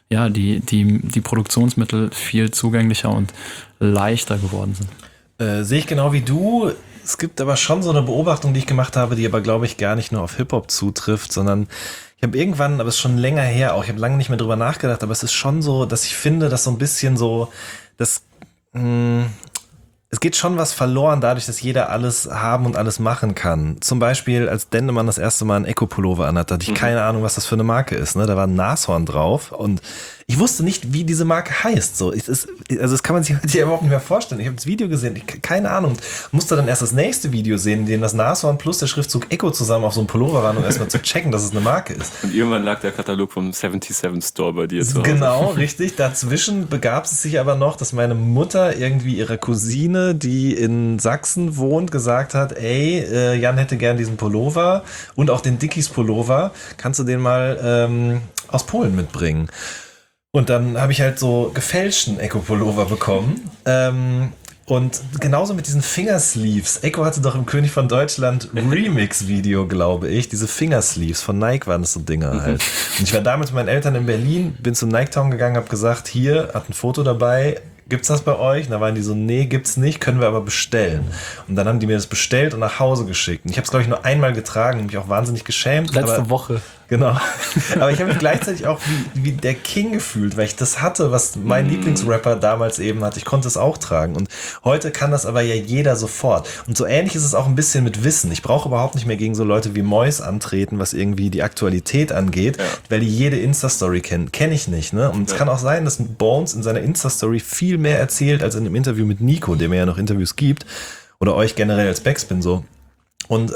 S3: die Produktionsmittel viel zugänglicher und leichter geworden sind.
S4: Sehe ich genau wie du. Es gibt aber schon so eine Beobachtung, die ich gemacht habe, die aber, glaube ich, gar nicht nur auf Hip-Hop zutrifft, sondern ich habe irgendwann, aber es ist schon länger her auch, ich habe lange nicht mehr drüber nachgedacht, aber es ist schon so, dass ich finde, dass so ein bisschen so, es es geht schon was verloren dadurch, dass jeder alles haben und alles machen kann. Zum Beispiel, als Dendemann das erste Mal einen Eco-Pullover anhat, hatte ich keine Ahnung, was das für eine Marke ist. Ne? Da war ein Nashorn drauf und ich wusste nicht, wie diese Marke heißt. So, das kann man sich heute überhaupt nicht mehr vorstellen. Ich habe das Video gesehen, keine Ahnung. Musste dann erst das nächste Video sehen, in dem das Nashorn plus der Schriftzug Eco zusammen auf so einem Pullover waren, um erstmal zu checken, dass es eine Marke ist.
S2: Und irgendwann lag der Katalog vom 77 Store bei dir zu Hause.
S4: Genau, richtig. Dazwischen begab es sich aber noch, dass meine Mutter irgendwie ihrer Cousine, die in Sachsen wohnt, gesagt hat, ey, Jan hätte gern diesen Pullover und auch den Dickies Pullover. Kannst du den mal aus Polen mitbringen? Und dann habe ich halt so gefälschten Eco-Pullover bekommen. Und genauso mit diesen Fingersleeves. Eco hatte doch im König von Deutschland Remix-Video, glaube ich. Diese Fingersleeves von Nike waren das so Dinger halt. Und ich war damals mit meinen Eltern in Berlin, bin zum Nike Town gegangen, habe gesagt, hier, hat ein Foto dabei. Gibt's das bei euch? Und da waren die so, nee, gibt's nicht, können wir aber bestellen. Und dann haben die mir das bestellt und nach Hause geschickt. Und ich habe es, glaube ich, nur einmal getragen und mich auch wahnsinnig geschämt.
S3: Letzte Woche.
S4: Genau. Aber ich habe mich gleichzeitig auch wie der King gefühlt, weil ich das hatte, was mein Lieblingsrapper damals eben hatte. Ich konnte es auch tragen. Und heute kann das aber ja jeder sofort. Und so ähnlich ist es auch ein bisschen mit Wissen. Ich brauche überhaupt nicht mehr gegen so Leute wie Mois antreten, was irgendwie die Aktualität angeht, weil die jede Insta-Story kennen. Kenne ich nicht, ne? Und es kann auch sein, dass Bones in seiner Insta-Story viel mehr erzählt als in dem Interview mit Nico, dem er ja noch Interviews gibt. Oder euch generell als Backspin so. Und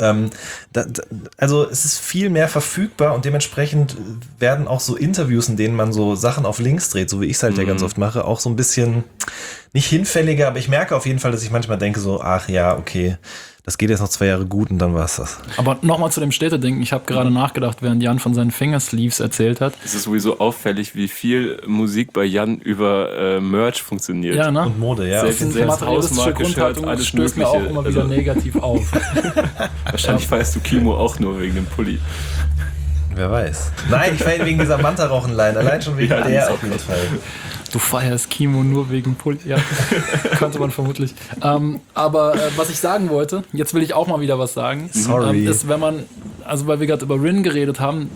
S4: also es ist viel mehr verfügbar und dementsprechend werden auch so Interviews, in denen man so Sachen auf Links dreht, so wie ich es halt ja ganz oft mache, auch so ein bisschen nicht hinfälliger, aber ich merke auf jeden Fall, dass ich manchmal denke so, ach ja, okay, das geht jetzt noch 2 Jahre gut und dann war's das.
S3: Aber nochmal zu dem Städtedenken. Ich habe gerade nachgedacht, während Jan von seinen Fingersleeves erzählt hat.
S2: Es ist sowieso auffällig, wie viel Musik bei Jan über Merch funktioniert.
S3: Ja, ne?
S4: Und Mode, ja.
S2: Selbst
S3: Materialistische Grundhaltung
S2: alles
S3: stößt mir
S2: Mögliche.
S3: auch immer wieder negativ auf.
S2: Wahrscheinlich feierst du Kimo auch nur wegen dem Pulli.
S4: Wer weiß. Nein, ich feiere wegen dieser Manta-Rauchen-Line. Allein schon wegen der auf jeden Fall.
S3: Du feierst Kimo nur wegen Pulli. Ja, könnte man vermutlich. Aber was ich sagen wollte, jetzt will ich auch mal wieder was sagen.
S4: Sorry.
S3: Ist, wenn man, also weil wir gerade über Rin geredet haben,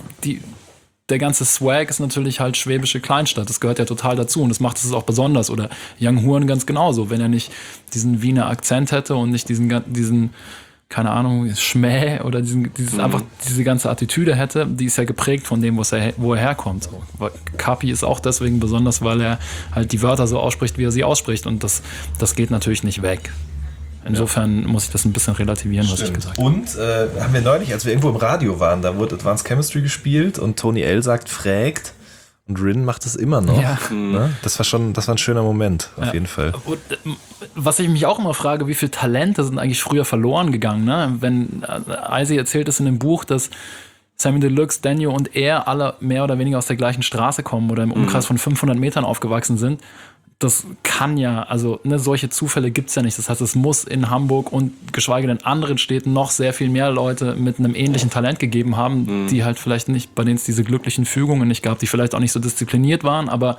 S3: der ganze Swag ist natürlich halt schwäbische Kleinstadt. Das gehört ja total dazu und das macht es auch besonders. Oder Young Horn ganz genauso. Wenn er nicht diesen Wiener Akzent hätte und nicht diesen keine Ahnung, Schmäh oder einfach diese ganze Attitüde hätte, die ist ja geprägt von dem, wo er herkommt. So. Kapi ist auch deswegen besonders, weil er halt die Wörter so ausspricht, wie er sie ausspricht und das geht natürlich nicht weg. Insofern muss ich das ein bisschen relativieren, was ich gesagt habe.
S4: Und haben wir neulich, als wir irgendwo im Radio waren, da wurde Advanced Chemistry gespielt und Tony L. fragt und Rin macht es immer noch.
S3: Ja.
S4: Ne? Das war ein schöner Moment, auf jeden Fall.
S3: Und, was ich mich auch immer frage, wie viele Talente sind eigentlich früher verloren gegangen? Ne? Wenn Eisi erzählt es in dem Buch, dass Sammy Deluxe, Daniel und er alle mehr oder weniger aus der gleichen Straße kommen oder im Umkreis von 500 Metern aufgewachsen sind. Das kann ja, also solche Zufälle gibt es ja nicht. Das heißt, es muss in Hamburg und geschweige denn anderen Städten noch sehr viel mehr Leute mit einem ähnlichen Talent gegeben haben, die halt vielleicht nicht, bei denen es diese glücklichen Fügungen nicht gab, die vielleicht auch nicht so diszipliniert waren, aber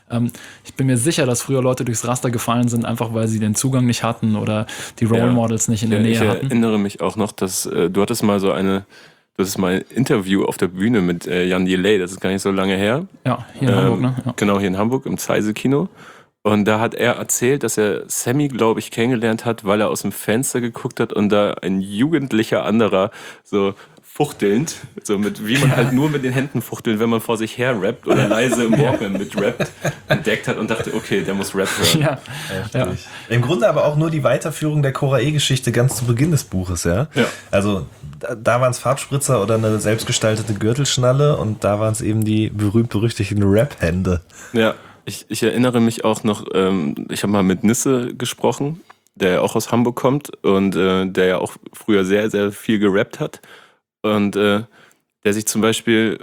S3: ich bin mir sicher, dass früher Leute durchs Raster gefallen sind, einfach weil sie den Zugang nicht hatten oder die Role Models nicht in der Nähe hatten.
S2: Ich erinnere mich auch noch, dass du hattest mal ein Interview auf der Bühne mit Jan Delay, das ist gar nicht so lange her.
S3: Ja, hier in Hamburg, ne? Ja.
S2: Genau, hier in Hamburg im Zeise-Kino. Und da hat er erzählt, dass er Sammy, glaube ich, kennengelernt hat, weil er aus dem Fenster geguckt hat und da ein jugendlicher anderer so fuchtelnd, so wie man halt nur mit den Händen fuchtelt, wenn man vor sich her rappt oder leise im Walkman mit rappt, entdeckt hat und dachte, okay, der muss Rap hören.
S3: Ja.
S4: Im Grunde aber auch nur die Weiterführung der Cora-E-Geschichte ganz zu Beginn des Buches, ja? Also da waren es Farbspritzer oder eine selbstgestaltete Gürtelschnalle und da waren es eben die berühmt-berüchtigten Rap-Hände.
S2: Ja. Ich erinnere mich auch noch, ich habe mal mit Nisse gesprochen, der ja auch aus Hamburg kommt und der ja auch früher sehr, sehr viel gerappt hat. Und der sich zum Beispiel,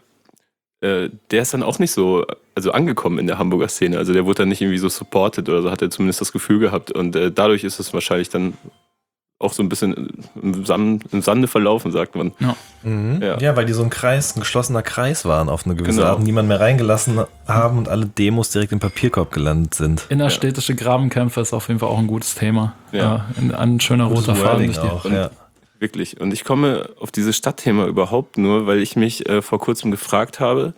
S2: der ist dann auch nicht so angekommen in der Hamburger Szene. Also der wurde dann nicht irgendwie so supported oder so, hat er zumindest das Gefühl gehabt. Und dadurch ist es wahrscheinlich dann auch so ein bisschen im Sande verlaufen, sagt man.
S3: Ja.
S4: Ja, weil die so ein geschlossener Kreis waren auf eine gewisse Art, niemand mehr reingelassen haben und alle Demos direkt im Papierkorb gelandet sind.
S3: Innerstädtische Grabenkämpfe ist auf jeden Fall auch ein gutes Thema.
S2: Ja.
S3: Ein schöner roter Faden durch die.
S4: Auch, ja.
S2: Wirklich. Und ich komme auf dieses Stadtthema überhaupt nur, weil ich mich vor kurzem gefragt habe,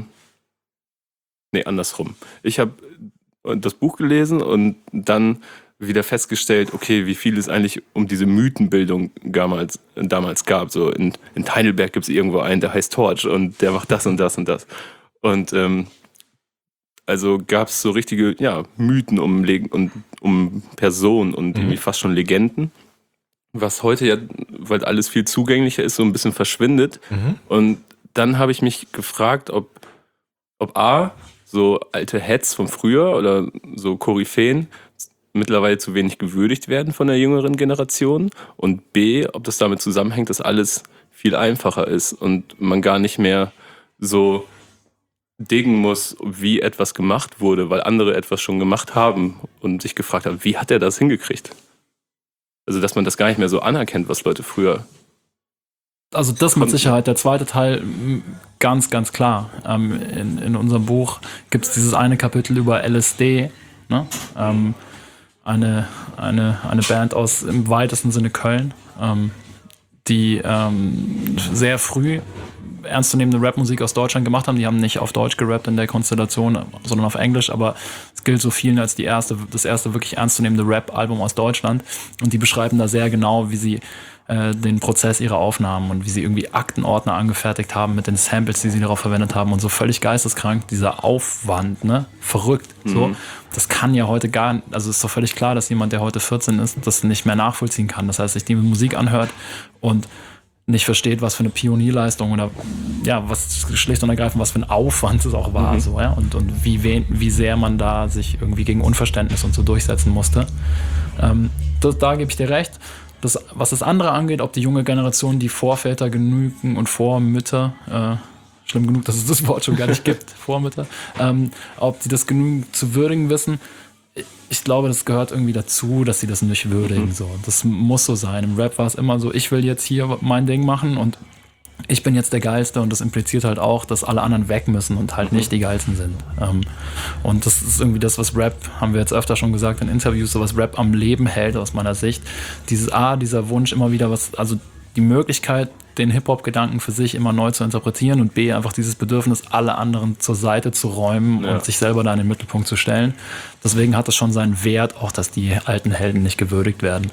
S2: andersrum. Ich habe das Buch gelesen und dann wieder festgestellt, okay, wie viel es eigentlich um diese Mythenbildung damals gab. So in Heidelberg gibt es irgendwo einen, der heißt Torch und der macht das und das und das. Und also gab es so richtige Mythen um Personen und irgendwie fast schon Legenden, was heute ja, weil alles viel zugänglicher ist, so ein bisschen verschwindet. Und dann habe ich mich gefragt, ob A, so alte Heads von früher oder so Koryphäen mittlerweile zu wenig gewürdigt werden von der jüngeren Generation und B, ob das damit zusammenhängt, dass alles viel einfacher ist und man gar nicht mehr so dingen muss, wie etwas gemacht wurde, weil andere etwas schon gemacht haben und sich gefragt haben, wie hat er das hingekriegt? Also, dass man das gar nicht mehr so anerkennt, was Leute früher...
S3: Also das mit Sicherheit, der zweite Teil, ganz, ganz klar. In unserem Buch gibt es dieses eine Kapitel über LSD, ne? Eine Band aus im weitesten Sinne Köln, die sehr früh ernstzunehmende Rapmusik aus Deutschland gemacht haben. Die haben nicht auf Deutsch gerappt in der Konstellation, sondern auf Englisch, aber es gilt so vielen als das erste wirklich ernstzunehmende Rap-Album aus Deutschland. Und die beschreiben da sehr genau, wie sie den Prozess ihrer Aufnahmen und wie sie irgendwie Aktenordner angefertigt haben mit den Samples, die sie darauf verwendet haben und so völlig geisteskrank, dieser Aufwand, ne? Verrückt. So. Das kann ja heute also ist doch völlig klar, dass jemand, der heute 14 ist, das nicht mehr nachvollziehen kann. Das heißt, sich die Musik anhört und nicht versteht, was für eine Pionierleistung oder was schlicht und ergreifend, was für ein Aufwand es auch war, so, ja, und wie sehr man da sich irgendwie gegen Unverständnis und so durchsetzen musste. Da gebe ich dir recht. Was das andere angeht, ob die junge Generation die Vorväter genügen und Vormütter, schlimm genug, dass es das Wort schon gar nicht gibt, Vormütter, ob die das genügend zu würdigen wissen, ich glaube, das gehört irgendwie dazu, dass sie das nicht würdigen. So. Das muss so sein. Im Rap war es immer so, ich will jetzt hier mein Ding machen und ich bin jetzt der Geilste und das impliziert halt auch, dass alle anderen weg müssen und halt nicht die Geilsten sind. Und das ist irgendwie das, was Rap, haben wir jetzt öfter schon gesagt in Interviews, so was Rap am Leben hält aus meiner Sicht. Dieser Wunsch immer wieder also die Möglichkeit, den Hip-Hop-Gedanken für sich immer neu zu interpretieren und B, einfach dieses Bedürfnis, alle anderen zur Seite zu räumen und sich selber da in den Mittelpunkt zu stellen. Deswegen hat es schon seinen Wert, auch dass die alten Helden nicht gewürdigt werden.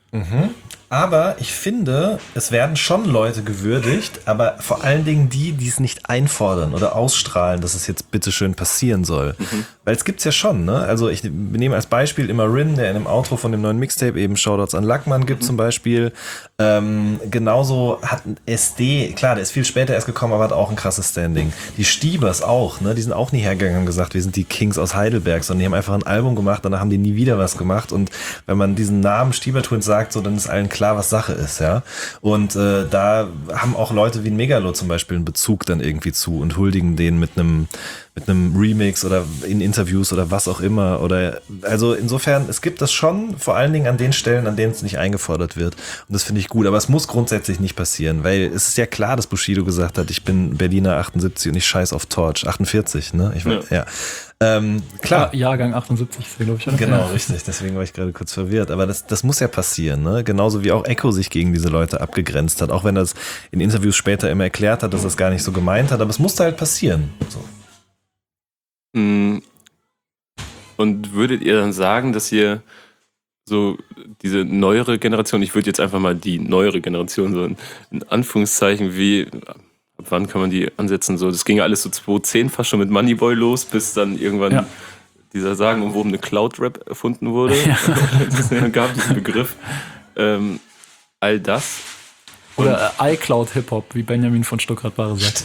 S4: Aber ich finde, es werden schon Leute gewürdigt, aber vor allen Dingen die es nicht einfordern oder ausstrahlen, dass es jetzt bitteschön passieren soll. Weil es gibt's ja schon, ne? Also ich nehme als Beispiel immer Rin, der in dem Outro von dem neuen Mixtape eben Shoutouts an Lackmann gibt zum Beispiel. Genauso hat ein SD, klar, der ist viel später erst gekommen, aber hat auch ein krasses Standing. Die Stiebers auch, ne? Die sind auch nie hergegangen und gesagt, wir sind die Kings aus Heidelberg, sondern die haben einfach ein Album gemacht, danach haben die nie wieder was gemacht und wenn man diesen Namen Stieber Twins sagt, so, dann ist allen klar, was Sache ist, ja. Und da haben auch Leute wie ein Megalo zum Beispiel einen Bezug dann irgendwie zu und huldigen den mit einem Remix oder in Interviews oder was auch immer. Oder also insofern, es gibt das schon, vor allen Dingen an den Stellen, an denen es nicht eingefordert wird. Und das finde ich gut. Aber es muss grundsätzlich nicht passieren, weil es ist ja klar, dass Bushido gesagt hat, ich bin Berliner 78 und ich scheiß auf Torch. 48, ne? Klar.
S3: Jahrgang 78, glaube ich. Oder?
S4: Genau, richtig. Deswegen war ich gerade kurz verwirrt. Aber das muss ja passieren, ne? Genauso wie auch Echo sich gegen diese Leute abgegrenzt hat. Auch wenn er es in Interviews später immer erklärt hat, dass er es gar nicht so gemeint hat. Aber es musste halt passieren. So.
S2: Und würdet ihr dann sagen, dass ihr so diese neuere Generation, ich würde jetzt einfach mal die neuere Generation so in Anführungszeichen, ab wann kann man die ansetzen? So, das ging ja alles so 2010 fast schon mit Moneyboy los, bis dann irgendwann dieser sagenumwobene Cloud-Rap erfunden wurde. Es gab diesen Begriff. All das.
S3: Oder iCloud-Hip-Hop, wie Benjamin von Stuckrad-Barre sagt.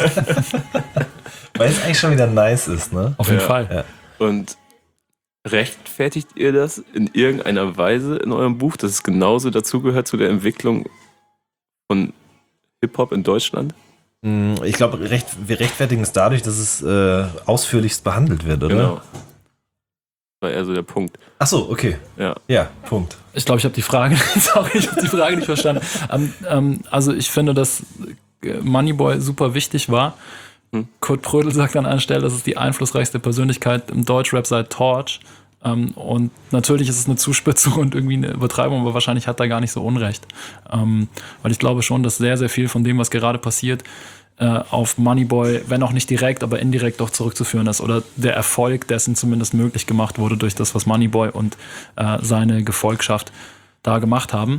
S4: Weil es eigentlich schon wieder nice ist, ne?
S3: Auf jeden Fall.
S4: Ja.
S2: Und rechtfertigt ihr das in irgendeiner Weise in eurem Buch, dass es genauso dazugehört zu der Entwicklung von Hip-Hop in Deutschland?
S4: Ich glaube, wir rechtfertigen es dadurch, dass es ausführlichst behandelt wird, oder?
S2: Genau. Das war eher so der Punkt.
S4: Ach so, okay. Ja, Punkt.
S3: Ich glaube, ich habe die Frage nicht verstanden. Also ich finde, dass Moneyboy super wichtig war. Kurt Prödel sagt an einer Stelle, das ist die einflussreichste Persönlichkeit im Deutschrap seit Torch. Und natürlich ist es eine Zuspitzung und irgendwie eine Übertreibung, aber wahrscheinlich hat er gar nicht so Unrecht. Weil ich glaube schon, dass sehr, sehr viel von dem, was gerade passiert, auf Moneyboy, wenn auch nicht direkt, aber indirekt doch zurückzuführen ist oder der Erfolg dessen zumindest möglich gemacht wurde durch das, was Moneyboy und seine Gefolgschaft da gemacht haben.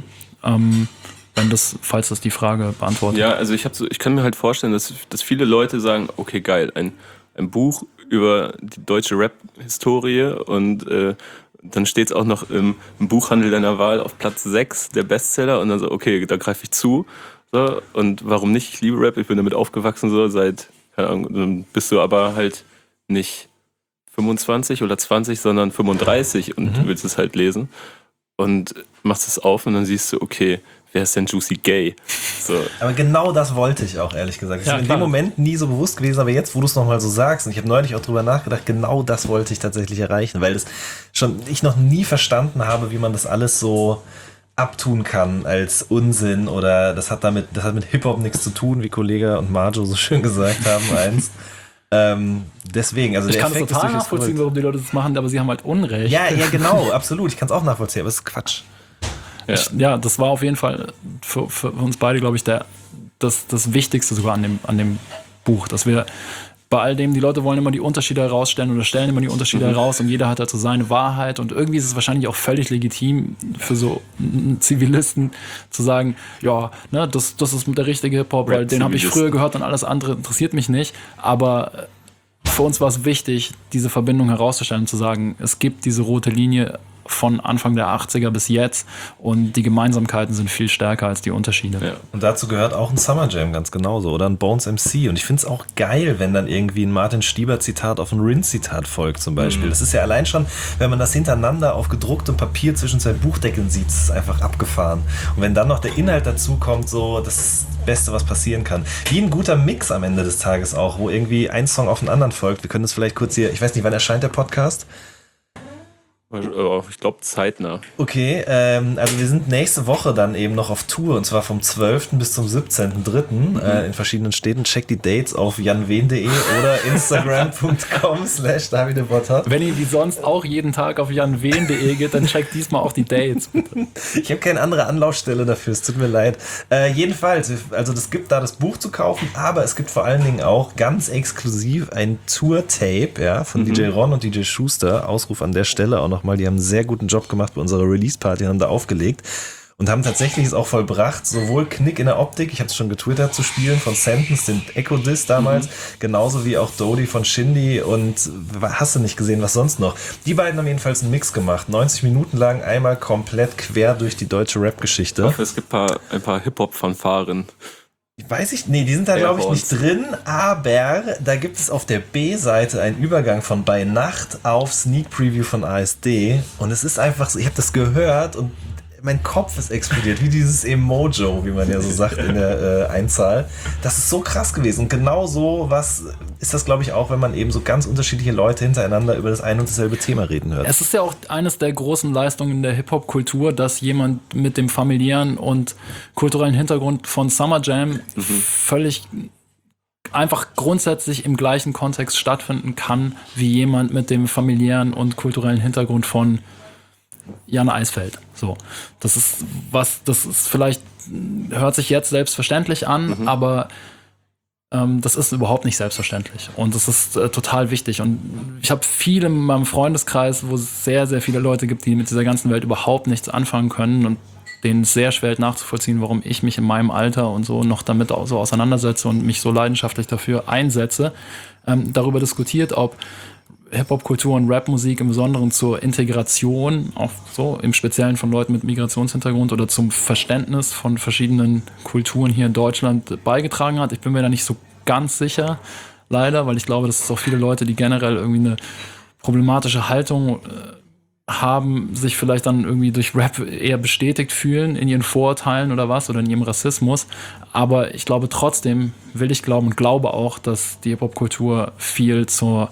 S3: Falls das die Frage beantwortet.
S2: Ja, also ich kann mir halt vorstellen, dass viele Leute sagen, okay, geil, ein Buch über die deutsche Rap-Historie und dann steht es auch noch im Buchhandel deiner Wahl auf Platz 6 der Bestseller und dann so, okay, da greife ich zu. So, und warum nicht? Ich liebe Rap, ich bin damit aufgewachsen, so seit, keine Ahnung, dann bist du aber halt nicht 25 oder 20, sondern 35 und willst es halt lesen und machst es auf und dann siehst du, okay, wer ist denn Juicy Gay? So.
S4: Aber genau das wollte ich auch, ehrlich gesagt. Das ist mir in dem Moment nie so bewusst gewesen, aber jetzt, wo du es nochmal so sagst, und ich habe neulich auch drüber nachgedacht, genau das wollte ich tatsächlich erreichen, weil ich noch nie verstanden habe, wie man das alles so abtun kann als Unsinn oder das hat mit Hip-Hop nichts zu tun, wie Kollege und Marjo so schön gesagt haben einst. Deswegen, also
S3: ich
S4: der
S3: kann
S4: Effekt
S3: es total nachvollziehen, warum die Leute das machen, aber sie haben halt Unrecht.
S4: Ja, genau, absolut. Ich kann es auch nachvollziehen, aber es ist Quatsch.
S3: Ja, das war auf jeden Fall für uns beide, glaube ich, das Wichtigste sogar an dem Buch, dass wir bei all dem, die Leute wollen immer die Unterschiede herausstellen oder stellen immer die Unterschiede heraus und jeder hat halt so seine Wahrheit und irgendwie ist es wahrscheinlich auch völlig legitim für so Zivilisten zu sagen, ja, ne, das ist der richtige Hip-Hop, weil den habe ich früher gehört und alles andere interessiert mich nicht, aber für uns war es wichtig, diese Verbindung herauszustellen und zu sagen, es gibt diese rote Linie von Anfang der 80er bis jetzt und die Gemeinsamkeiten sind viel stärker als die Unterschiede. Ja.
S4: Und dazu gehört auch ein Summer Jam ganz genauso oder ein Bones MC und ich finde es auch geil, wenn dann irgendwie ein Martin Stieber Zitat auf ein Rin Zitat folgt zum Beispiel. Das ist ja allein schon, wenn man das hintereinander auf gedrucktem Papier zwischen zwei Buchdeckeln sieht, ist es einfach abgefahren. Und wenn dann noch der Inhalt dazu kommt, so das Beste, was passieren kann. Wie ein guter Mix am Ende des Tages auch, wo irgendwie ein Song auf den anderen folgt. Wir können das vielleicht kurz hier, ich weiß nicht, wann erscheint der Podcast?
S2: Ich glaube zeitnah.
S4: Okay, also wir sind nächste Woche dann eben noch auf Tour und zwar vom 12. bis zum 17.3. In verschiedenen Städten. Checkt die Dates auf janwen.de oder instagram.com/davidebotthard.
S3: Wenn ihr wie sonst auch jeden Tag auf janwen.de geht, dann checkt diesmal auch die Dates. Bitte.
S4: Ich habe keine andere Anlaufstelle dafür, es tut mir leid. Jedenfalls, also es gibt da das Buch zu kaufen, aber es gibt vor allen Dingen auch ganz exklusiv ein Tour-Tape von DJ Ron und DJ Schuster. Ausruf an der Stelle auch nochmal, die haben einen sehr guten Job gemacht bei unserer Release-Party und haben da aufgelegt und haben tatsächlich es auch vollbracht, sowohl Knick in der Optik, ich habe es schon getwittert, zu spielen von Sentence, den Echo-Disc damals, genauso wie auch Dodie von Shindy und hast du nicht gesehen, was sonst noch. Die beiden haben jedenfalls einen Mix gemacht, 90 Minuten lang, einmal komplett quer durch die deutsche Rap-Geschichte.
S2: Ich hoffe, es gibt ein paar Hip-Hop-Fanfaren.
S4: Weiß ich, nee, die sind da glaube ich nicht drin, aber da gibt es auf der B-Seite einen Übergang von Bei Nacht auf Sneak Preview von ASD und es ist einfach so, ich habe das gehört und mein Kopf ist explodiert, wie dieses Emojo, wie man ja so sagt in der Einzahl. Das ist so krass gewesen und genau so was ist das, glaube ich, auch, wenn man eben so ganz unterschiedliche Leute hintereinander über das ein und dasselbe Thema reden hört.
S3: Es ist ja auch eines der großen Leistungen der Hip-Hop-Kultur, dass jemand mit dem familiären und kulturellen Hintergrund von Summer Jam völlig einfach grundsätzlich im gleichen Kontext stattfinden kann, wie jemand mit dem familiären und kulturellen Hintergrund von Jan Eisfeld. So. Das ist vielleicht, hört sich jetzt selbstverständlich an, aber das ist überhaupt nicht selbstverständlich. Und das ist total wichtig. Und ich habe viele in meinem Freundeskreis, wo es sehr, sehr viele Leute gibt, die mit dieser ganzen Welt überhaupt nichts anfangen können und denen es sehr schwer nachzuvollziehen, warum ich mich in meinem Alter und so noch damit so auseinandersetze und mich so leidenschaftlich dafür einsetze. Darüber diskutiert, ob Hip-Hop-Kultur und Rap-Musik im Besonderen zur Integration, auch so im Speziellen von Leuten mit Migrationshintergrund oder zum Verständnis von verschiedenen Kulturen hier in Deutschland beigetragen hat. Ich bin mir da nicht so ganz sicher, leider, weil ich glaube, dass es auch viele Leute, die generell irgendwie eine problematische Haltung haben, sich vielleicht dann irgendwie durch Rap eher bestätigt fühlen in ihren Vorurteilen oder was oder in ihrem Rassismus. Aber ich glaube trotzdem, will ich glauben und glaube auch, dass die Hip-Hop-Kultur viel zu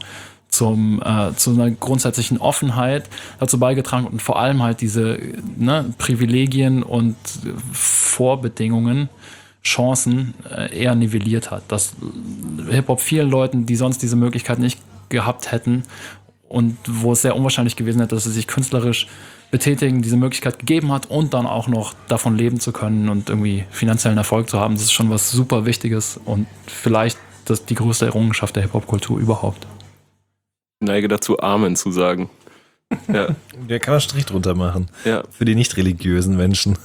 S3: einer grundsätzlichen Offenheit dazu beigetragen und vor allem halt diese Privilegien und Vorbedingungen, Chancen eher nivelliert hat. Dass Hip-Hop vielen Leuten, die sonst diese Möglichkeit nicht gehabt hätten und wo es sehr unwahrscheinlich gewesen hätte, dass sie sich künstlerisch betätigen, diese Möglichkeit gegeben hat und dann auch noch davon leben zu können und irgendwie finanziellen Erfolg zu haben. Das ist schon was super Wichtiges und vielleicht die größte Errungenschaft der Hip-Hop-Kultur überhaupt.
S2: Ich neige dazu, Amen zu sagen. Ja.
S4: Da kann man Strich drunter machen.
S2: Ja.
S4: Für die nicht religiösen Menschen.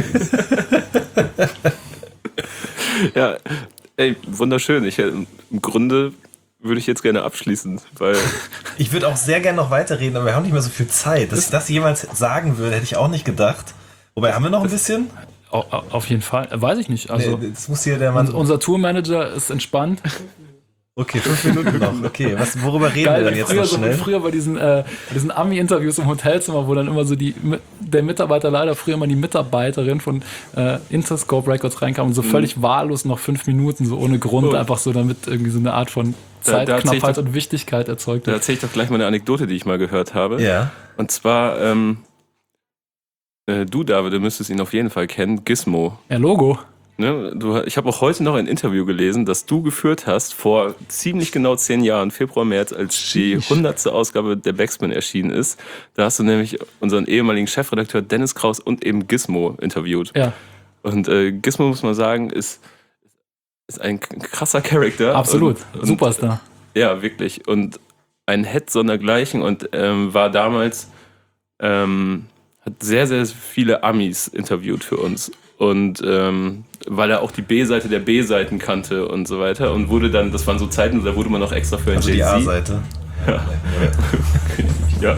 S2: Ja, ey, wunderschön. Im Grunde würde ich jetzt gerne abschließen, weil...
S4: Ich würde auch sehr gerne noch weiterreden, aber wir haben nicht mehr so viel Zeit. Dass ich das jemals sagen würde, hätte ich auch nicht gedacht. Wobei, haben wir noch ein bisschen?
S3: Auf jeden Fall. Weiß ich nicht. Also,
S4: Nee, das muss hier der Mann...
S3: unser Tourmanager ist entspannt.
S4: Okay, 5 Minuten noch. Okay, worüber reden wir denn jetzt noch schnell?
S3: Früher bei diesen Ami-Interviews im Hotelzimmer, wo dann immer so der Mitarbeiter, leider früher mal die Mitarbeiterin von Interscope Records reinkam und so völlig wahllos noch 5 Minuten, so ohne Grund, einfach so, damit irgendwie so eine Art von Zeitknappheit und Wichtigkeit erzeugt
S2: Da
S3: wird.
S2: erzähle ich doch gleich mal eine Anekdote, die ich mal gehört habe.
S4: Ja.
S2: Und zwar, du, David, du müsstest ihn auf jeden Fall kennen, Gizmo.
S3: Ja, Logo.
S2: Ne, ich habe auch heute noch ein Interview gelesen, das du geführt hast vor ziemlich genau 10 Jahren, Februar, März, als die 100. Ausgabe der Backspin erschienen ist. Da hast du nämlich unseren ehemaligen Chefredakteur Dennis Kraus und eben Gizmo interviewt.
S3: Ja.
S2: Und Gizmo, muss man sagen, ist ein krasser Charakter.
S3: Absolut.
S2: Und
S3: Superstar.
S2: Ja, wirklich. Und ein Head sondergleichen und war damals, hat sehr, sehr viele Amis interviewt für uns. Und weil er auch die B-Seite der B-Seiten kannte und so weiter. Und wurde dann, das waren so Zeiten, da wurde man noch extra für ein
S4: Also
S2: Jay-Z.
S4: die A-Seite.
S2: Ja.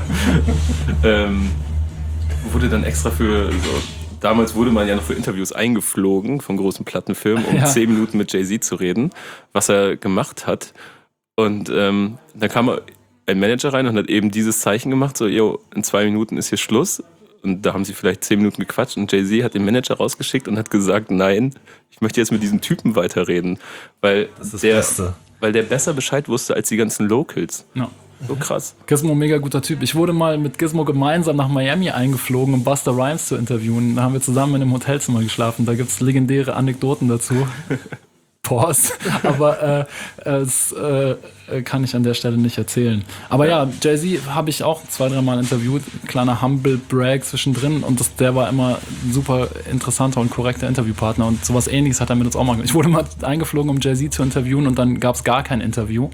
S2: Wurde dann extra für, damals wurde man ja noch für Interviews eingeflogen von großen Plattenfirmen, um 10 Minuten mit Jay-Z zu reden, was er gemacht hat. Und dann kam ein Manager rein und hat eben dieses Zeichen gemacht, so, yo, in 2 Minuten ist hier Schluss. Und da haben sie vielleicht 10 Minuten gequatscht und Jay-Z hat den Manager rausgeschickt und hat gesagt, nein, ich möchte jetzt mit diesem Typen weiterreden. Weil
S4: Das ist das Beste.
S2: Weil der besser Bescheid wusste als die ganzen Locals.
S3: Ja.
S2: So krass.
S3: Gizmo, mega guter Typ. Ich wurde mal mit Gizmo gemeinsam nach Miami eingeflogen, um Busta Rhymes zu interviewen. Da haben wir zusammen in einem Hotelzimmer geschlafen. Da gibt es legendäre Anekdoten dazu. Pause. Aber das kann ich an der Stelle nicht erzählen. Aber ja, Jay-Z habe ich auch 2-3 Mal interviewt. Kleiner Humble Brag zwischendrin. Und der war immer ein super interessanter und korrekter Interviewpartner. Und sowas Ähnliches hat er mit uns auch mal gemacht. Ich wurde mal eingeflogen, um Jay-Z zu interviewen. Und dann gab es gar kein Interview.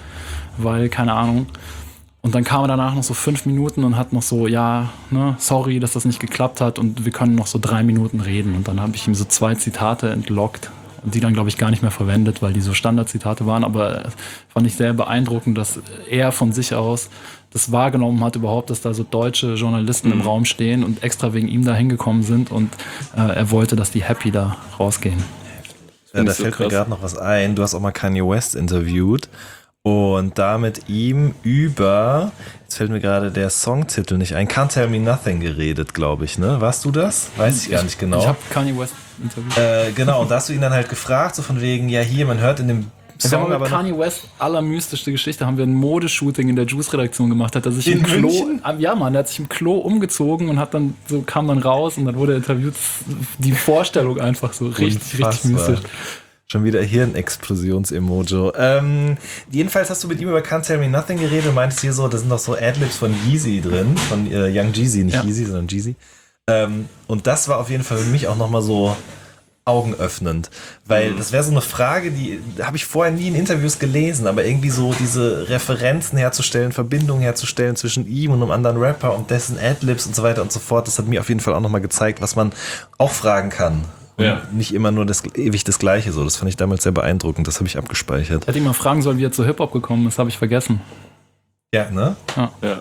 S3: Weil, keine Ahnung. Und dann kam er danach noch so 5 Minuten und hat noch so, ja, ne, sorry, dass das nicht geklappt hat. Und wir können noch so 3 Minuten reden. Und dann habe ich ihm so 2 Zitate entlockt. Und die dann, glaube ich, gar nicht mehr verwendet, weil die so Standardzitate waren. Aber fand ich sehr beeindruckend, dass er von sich aus das wahrgenommen hat überhaupt, dass da so deutsche Journalisten im Raum stehen und extra wegen ihm da hingekommen sind. Und er wollte, dass die happy da rausgehen.
S4: Ja, da fällt mir gerade noch was ein. Du hast auch mal Kanye West interviewt. Und da mit ihm über, jetzt fällt mir gerade der Songtitel nicht ein, Can't Tell Me Nothing geredet, glaube ich, ne? Warst du das? Weiß ich gar nicht genau.
S3: Ich habe Kanye West interviewt.
S4: Genau, und da hast du ihn dann halt gefragt, so von wegen, ja hier, man hört in dem
S3: Wir
S4: Song
S3: haben
S4: aber
S3: mit
S4: noch...
S3: Kanye West allermystischste Geschichte, haben wir ein Modeshooting in der Juice-Redaktion gemacht, hat er sich
S4: In
S3: im Klo,
S4: München?
S3: ja Mann, er hat sich im Klo umgezogen und kam dann raus und dann wurde er interviewt. Die Vorstellung einfach so richtig mystisch.
S4: Schon wieder Hirnexplosions-Emojo. Jedenfalls hast du mit ihm über Can't Tell Me Nothing geredet und meintest hier so, da sind noch so Adlibs von Yeezy drin, von Young Jeezy, nicht Yeezy, sondern Jeezy. Und das war auf jeden Fall für mich auch nochmal so augenöffnend, weil das wäre so eine Frage, die habe ich vorher nie in Interviews gelesen, aber irgendwie so diese Referenzen herzustellen, Verbindungen herzustellen zwischen ihm und einem anderen Rapper und dessen Adlibs und so weiter und so fort, das hat mir auf jeden Fall auch nochmal gezeigt, was man auch fragen kann. Und nicht immer nur ewig das Gleiche so. Das fand ich damals sehr beeindruckend. Das habe ich abgespeichert.
S3: Ich hätte ihn mal fragen sollen, wie er zu Hip-Hop gekommen ist. Habe ich vergessen.
S4: Ja, ne?
S2: Ja.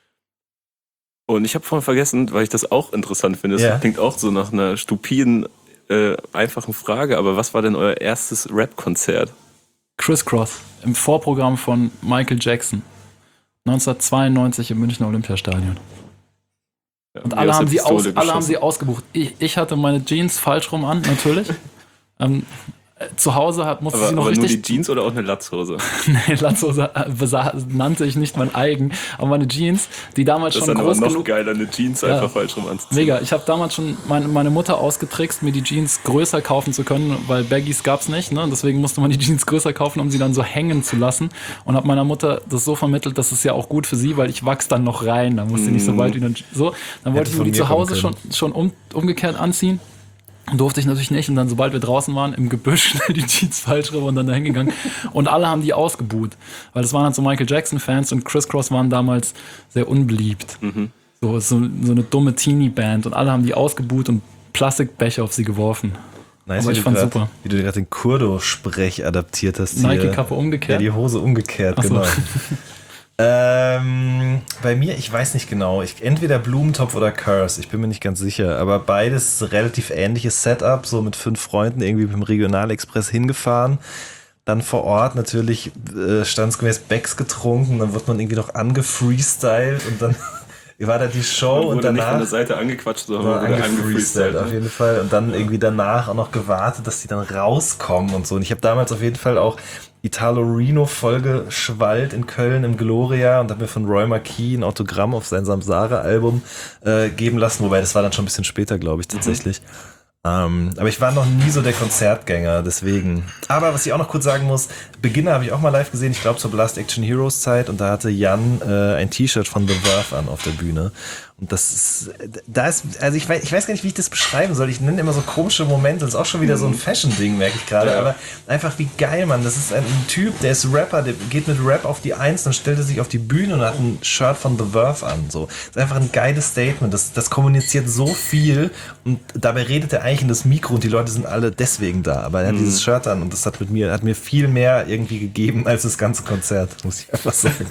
S2: Und ich habe vorhin vergessen, weil ich das auch interessant finde. Das klingt auch so nach einer stupiden, einfachen Frage. Aber was war denn euer erstes Rap-Konzert?
S3: Criss Cross im Vorprogramm von Michael Jackson. 1992 im Münchner Olympiastadion. Und alle haben sie ausgebucht. Ich hatte meine Jeans falsch rum an, natürlich. zu Hause musste sie noch
S2: aber
S3: richtig...
S2: nur die Jeans oder auch eine Latzhose?
S3: Nee, Latzhose nannte ich nicht mein eigen, aber meine Jeans, die damals
S2: das
S3: schon
S2: ist dann
S3: groß
S2: aber noch
S3: genug...
S2: geiler, eine Jeans einfach falsch rum anzuziehen.
S3: Mega, ich habe damals schon meine Mutter ausgetrickst, mir die Jeans größer kaufen zu können, weil Baggies gab's nicht, ne? Deswegen musste man die Jeans größer kaufen, um sie dann so hängen zu lassen. Und habe meiner Mutter das so vermittelt, das ist ja auch gut für sie, weil ich wachse dann noch rein, da muss sie nicht so weit wieder... So, dann wollte ich mir die zu Hause schon umgekehrt anziehen. Durfte ich natürlich nicht und dann, sobald wir draußen waren, im Gebüsch schnell die Jeans falsch rüber und dann da hingegangen. Und alle haben die ausgebuht, weil das waren dann so Michael Jackson-Fans und Criss Cross waren damals sehr unbeliebt. So eine dumme Teenie-Band und alle haben die ausgebuht und Plastikbecher auf sie geworfen.
S4: Nice,
S3: aber ich fand's super.
S4: Wie du gerade den Kurdo-Sprech adaptiert hast.
S3: Nike-Kappe umgekehrt?
S4: Ja, die Hose umgekehrt,
S3: Ach so.
S4: genau. Bei mir, ich weiß nicht genau. Entweder Blumentopf oder Curse, ich bin mir nicht ganz sicher. Aber beides relativ ähnliches Setup, so mit 5 Freunden irgendwie mit dem Regionalexpress hingefahren. Dann vor Ort natürlich standesgemäß Becks getrunken. Dann wird man irgendwie noch angefreestylt und dann war da die Show und danach...
S2: nicht von der Seite angequatscht, sondern wurde
S4: angefreestylt auf jeden Fall. Und dann irgendwie danach auch noch gewartet, dass die dann rauskommen und so. Und ich habe damals auf jeden Fall auch Italo Reno vollgeschwallt in Köln im Gloria und habe mir von Roy Marquis ein Autogramm auf sein Samsara-Album geben lassen. Wobei, das war dann schon ein bisschen später, glaube ich, tatsächlich. Aber ich war noch nie so der Konzertgänger, deswegen. Aber was ich auch noch kurz sagen muss, Beginner habe ich auch mal live gesehen, ich glaube zur Blast Action Heroes Zeit und da hatte Jan ein T-Shirt von The Verve an auf der Bühne. Und das ist, also ich weiß gar nicht, wie ich das beschreiben soll. Ich nenne immer so komische Momente. Das ist auch schon wieder so ein Fashion-Ding, merke ich gerade. Ja. Aber einfach wie geil, Mann. Das ist ein Typ, der ist Rapper, der geht mit Rap auf die Eins, dann stellt er sich auf die Bühne und hat ein Shirt von The Verve an. So. Das ist einfach ein geiles Statement. Das kommuniziert so viel und dabei redet er eigentlich in das Mikro und die Leute sind alle deswegen da. Aber er hat dieses Shirt an und das hat mir viel mehr irgendwie gegeben als das ganze Konzert, muss ich einfach sagen.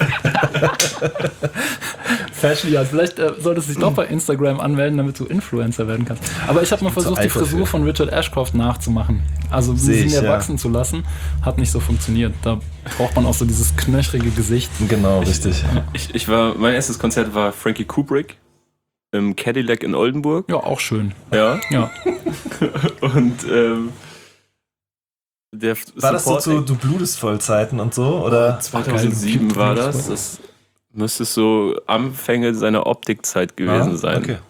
S3: Fashion, ja, vielleicht solltest du dich doch bei Instagram anmelden, damit du Influencer werden kannst. Aber ich habe mal versucht, die Frisur von Richard Ashcroft nachzumachen. Also sie mir wachsen zu lassen, hat nicht so funktioniert. Da braucht man auch so dieses knöchrige Gesicht.
S4: Genau, richtig.
S2: Mein erstes Konzert war Frankie Kubrick im Cadillac in Oldenburg.
S3: Ja, auch schön.
S2: Ja. Und
S4: war das so zu Du blutest Vollzeiten und so? Oder?
S2: 2007 war das. Das müsste so Anfänge seiner Optikzeit gewesen sein.
S4: Okay.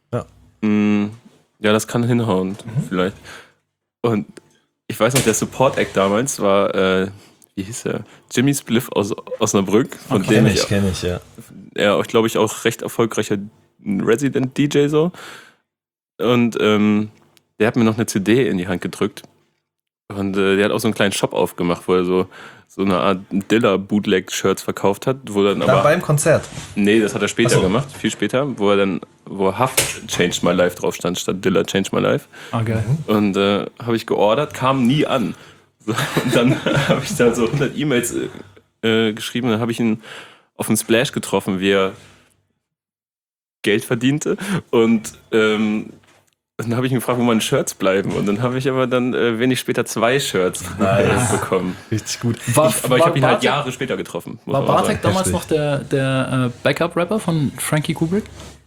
S2: Ja, das kann hinhauen, vielleicht. Und ich weiß noch, der Support-Act damals war, wie hieß er? Jimmy Spliff aus Osnabrück. Von dem
S4: kenn ich, ja.
S2: Er, glaube ich, auch recht erfolgreicher Resident-DJ so. Und der hat mir noch eine CD in die Hand gedrückt. Und der hat auch so einen kleinen Shop aufgemacht, wo er so eine Art Dilla-Bootleg-Shirts verkauft hat. Wo dann aber
S4: beim Konzert?
S2: Nee, das hat er später gemacht, viel später, wo Haft Changed My Life drauf stand, statt Dilla Changed My Life.
S3: Okay.
S2: Und habe ich geordert, kam nie an. So, und dann habe ich da so 100 E-Mails geschrieben, dann habe ich ihn auf den Splash getroffen, wie er Geld verdiente. Und dann habe ich ihn gefragt, wo meine Shirts bleiben. Und dann habe ich aber wenig später 2 Shirts bekommen.
S4: Richtig gut.
S2: Aber ich habe ihn halt Jahre später getroffen.
S3: War Bartek damals noch der Backup-Rapper von Frankie Kubrick?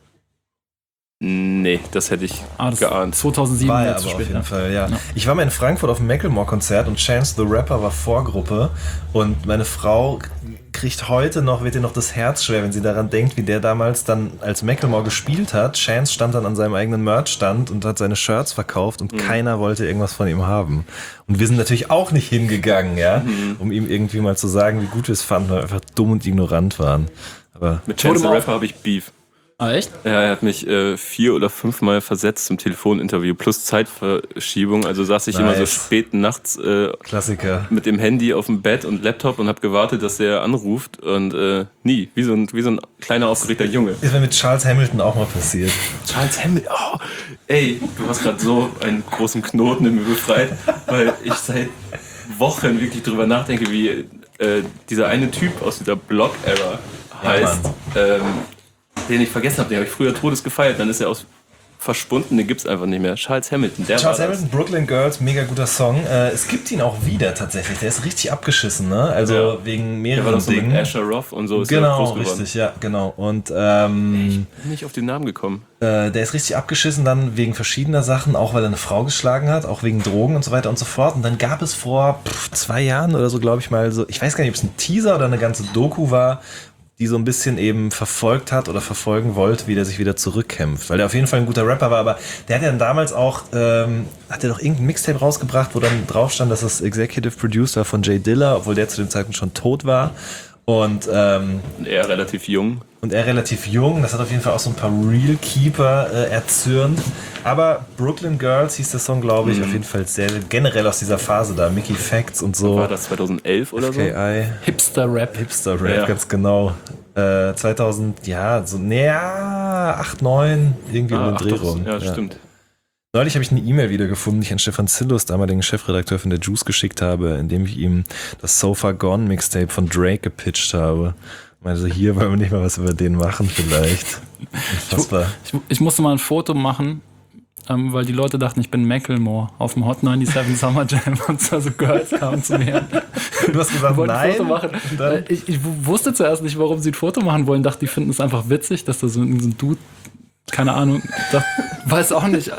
S2: Nee, das hätte ich geahnt.
S3: 2007
S4: war er aber auf jeden Fall, ja. Ich war mal in Frankfurt auf dem Macklemore-Konzert und Chance the Rapper war Vorgruppe und meine Frau wird ihr noch das Herz schwer, wenn sie daran denkt, wie der damals dann als Macklemore gespielt hat. Chance stand dann an seinem eigenen Merch-Stand und hat seine Shirts verkauft und keiner wollte irgendwas von ihm haben. Und wir sind natürlich auch nicht hingegangen, ja, um ihm irgendwie mal zu sagen, wie gut wir es fanden, weil wir einfach dumm und ignorant waren. Aber
S2: mit Chance the Rapper habe ich Beef.
S3: Ah, echt?
S2: Ja, er hat mich 4 oder 5 Mal versetzt zum Telefoninterview plus Zeitverschiebung. Also saß ich immer so spät nachts
S4: Klassiker
S2: mit dem Handy auf dem Bett und Laptop und habe gewartet, dass er anruft und nie, wie so ein kleiner aufgeregter Junge.
S4: Ist mir mit Charles Hamilton auch mal passiert.
S2: Charles Hamilton, oh, ey, du hast gerade so einen großen Knoten in mir befreit, weil ich seit Wochen wirklich drüber nachdenke, wie dieser eine Typ aus dieser Block-Era heißt. Den ich vergessen habe, den habe ich früher Todes gefeiert, dann ist er aus verschwunden, den gibt es einfach nicht mehr. Charles Hamilton,
S4: Charles Hamilton, Brooklyn Girls, mega guter Song. Es gibt ihn auch wieder tatsächlich. Der ist richtig abgeschissen, ne? Also wegen mehreren Dingen.
S2: Mit Asher Roth und so ist
S4: genau,
S2: groß geworden.
S4: Richtig, ja, genau. Und
S2: ich bin nicht auf den Namen gekommen.
S4: Der ist richtig abgeschissen dann wegen verschiedener Sachen, auch weil er eine Frau geschlagen hat, auch wegen Drogen und so weiter und so fort. Und dann gab es vor 2 Jahren oder so, glaube ich mal, so, ich weiß gar nicht, ob es ein Teaser oder eine ganze Doku war, die so ein bisschen eben verfolgt hat oder verfolgen wollte, wie der sich wieder zurückkämpft. Weil der auf jeden Fall ein guter Rapper war, aber der hat ja dann damals auch, hat er doch irgendein Mixtape rausgebracht, wo dann drauf stand, dass das Executive Producer von Jay Dilla, obwohl der zu dem Zeitpunkt schon tot war. Und
S2: er relativ jung.
S4: Das hat auf jeden Fall auch so ein paar Real Keeper erzürnt. Aber Brooklyn Girls hieß der Song, glaube ich, auf jeden Fall sehr generell aus dieser Phase da. Mickey Facts und so.
S2: War das 2011 oder so?
S4: FKI.
S3: Hipster-Rap.
S4: Hipster-Rap, ganz genau. 2000, ja, so, 8, 9, irgendwie um den Dreh rum.
S2: Ja, stimmt.
S4: Neulich habe ich eine E-Mail wiedergefunden, die ich an Stefan Zillus, damaligen Chefredakteur von der Juice, geschickt habe, indem ich ihm das So Far Gone Mixtape von Drake gepitcht habe. Also hier wollen wir nicht mal was über den machen vielleicht.
S3: Ich musste mal ein Foto machen, weil die Leute dachten, ich bin Macklemore auf dem Hot 97 Summer Jam und so Girls kamen zu mir.
S4: Du hast gesagt, nein.
S3: Ein Foto machen. Ich wusste zuerst nicht, warum sie ein Foto machen wollen. Dachte, die finden es einfach witzig, dass da so ein Dude, keine Ahnung, weiß auch nicht.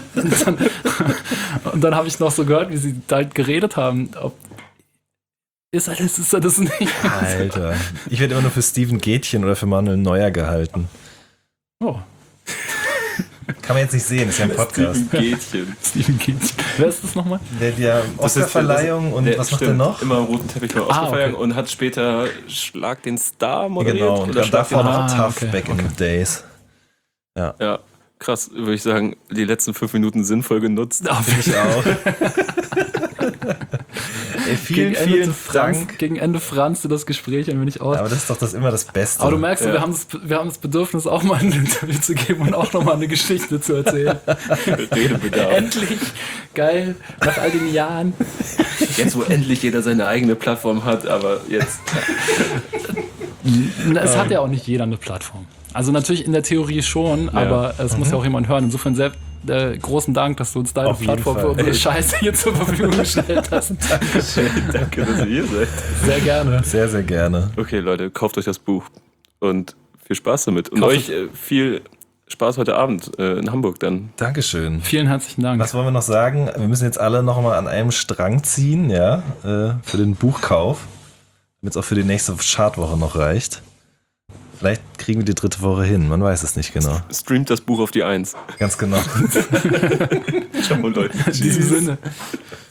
S3: Und dann habe ich noch so gehört, wie sie da halt geredet haben. Ist er das nicht?
S4: Alter. Ich werde immer nur für Steven Gätchen oder für Manuel Neuer gehalten.
S3: Oh.
S4: Kann man jetzt nicht sehen, ist ja ein Podcast.
S3: Steven Gätchen. Wer ist das nochmal?
S4: Der Oscarverleihung und was macht der noch?
S2: Immer am roten Teppich bei Oscarverleihung und hat später Schlag den Star moderiert.
S4: Genau, und dann davor noch Tough back in the days.
S2: Ja, krass, würde ich sagen, die letzten 5 Minuten sinnvoll genutzt.
S4: Ich auch. Ey, vielen Dank.
S3: Gegen Ende franzte das Gespräch ein wenig aus.
S4: Aber das ist doch immer das Beste.
S3: Aber du merkst, wir haben das Bedürfnis, auch mal ein Interview zu geben und auch nochmal eine Geschichte zu erzählen.
S2: Redebedarf.
S3: Endlich. Geil. Nach all den Jahren.
S2: Jetzt, wo endlich jeder seine eigene Plattform hat, aber jetzt.
S3: Es hat ja auch nicht jeder eine Plattform. Also natürlich in der Theorie schon, aber es muss ja auch jemand hören. Insofern sehr großen Dank, dass du uns deine Plattform für unsere Scheiße hier zur Verfügung gestellt hast.
S2: Dankeschön. Danke, dass ihr hier seid.
S3: Sehr gerne.
S4: Sehr, sehr gerne.
S2: Okay, Leute, kauft euch das Buch und viel Spaß damit. Und euch viel Spaß heute Abend in Hamburg dann.
S4: Dankeschön.
S3: Vielen herzlichen Dank.
S4: Was wollen wir noch sagen? Wir müssen jetzt alle noch mal an einem Strang ziehen, ja, für den Buchkauf, damit es auch für die nächste Chartwoche noch reicht. Vielleicht kriegen wir die 3. Woche hin, man weiß es nicht genau.
S2: Streamt das Buch auf die 1.
S4: Ganz genau.
S2: Ciao, Leute.
S3: In diesem Sinne.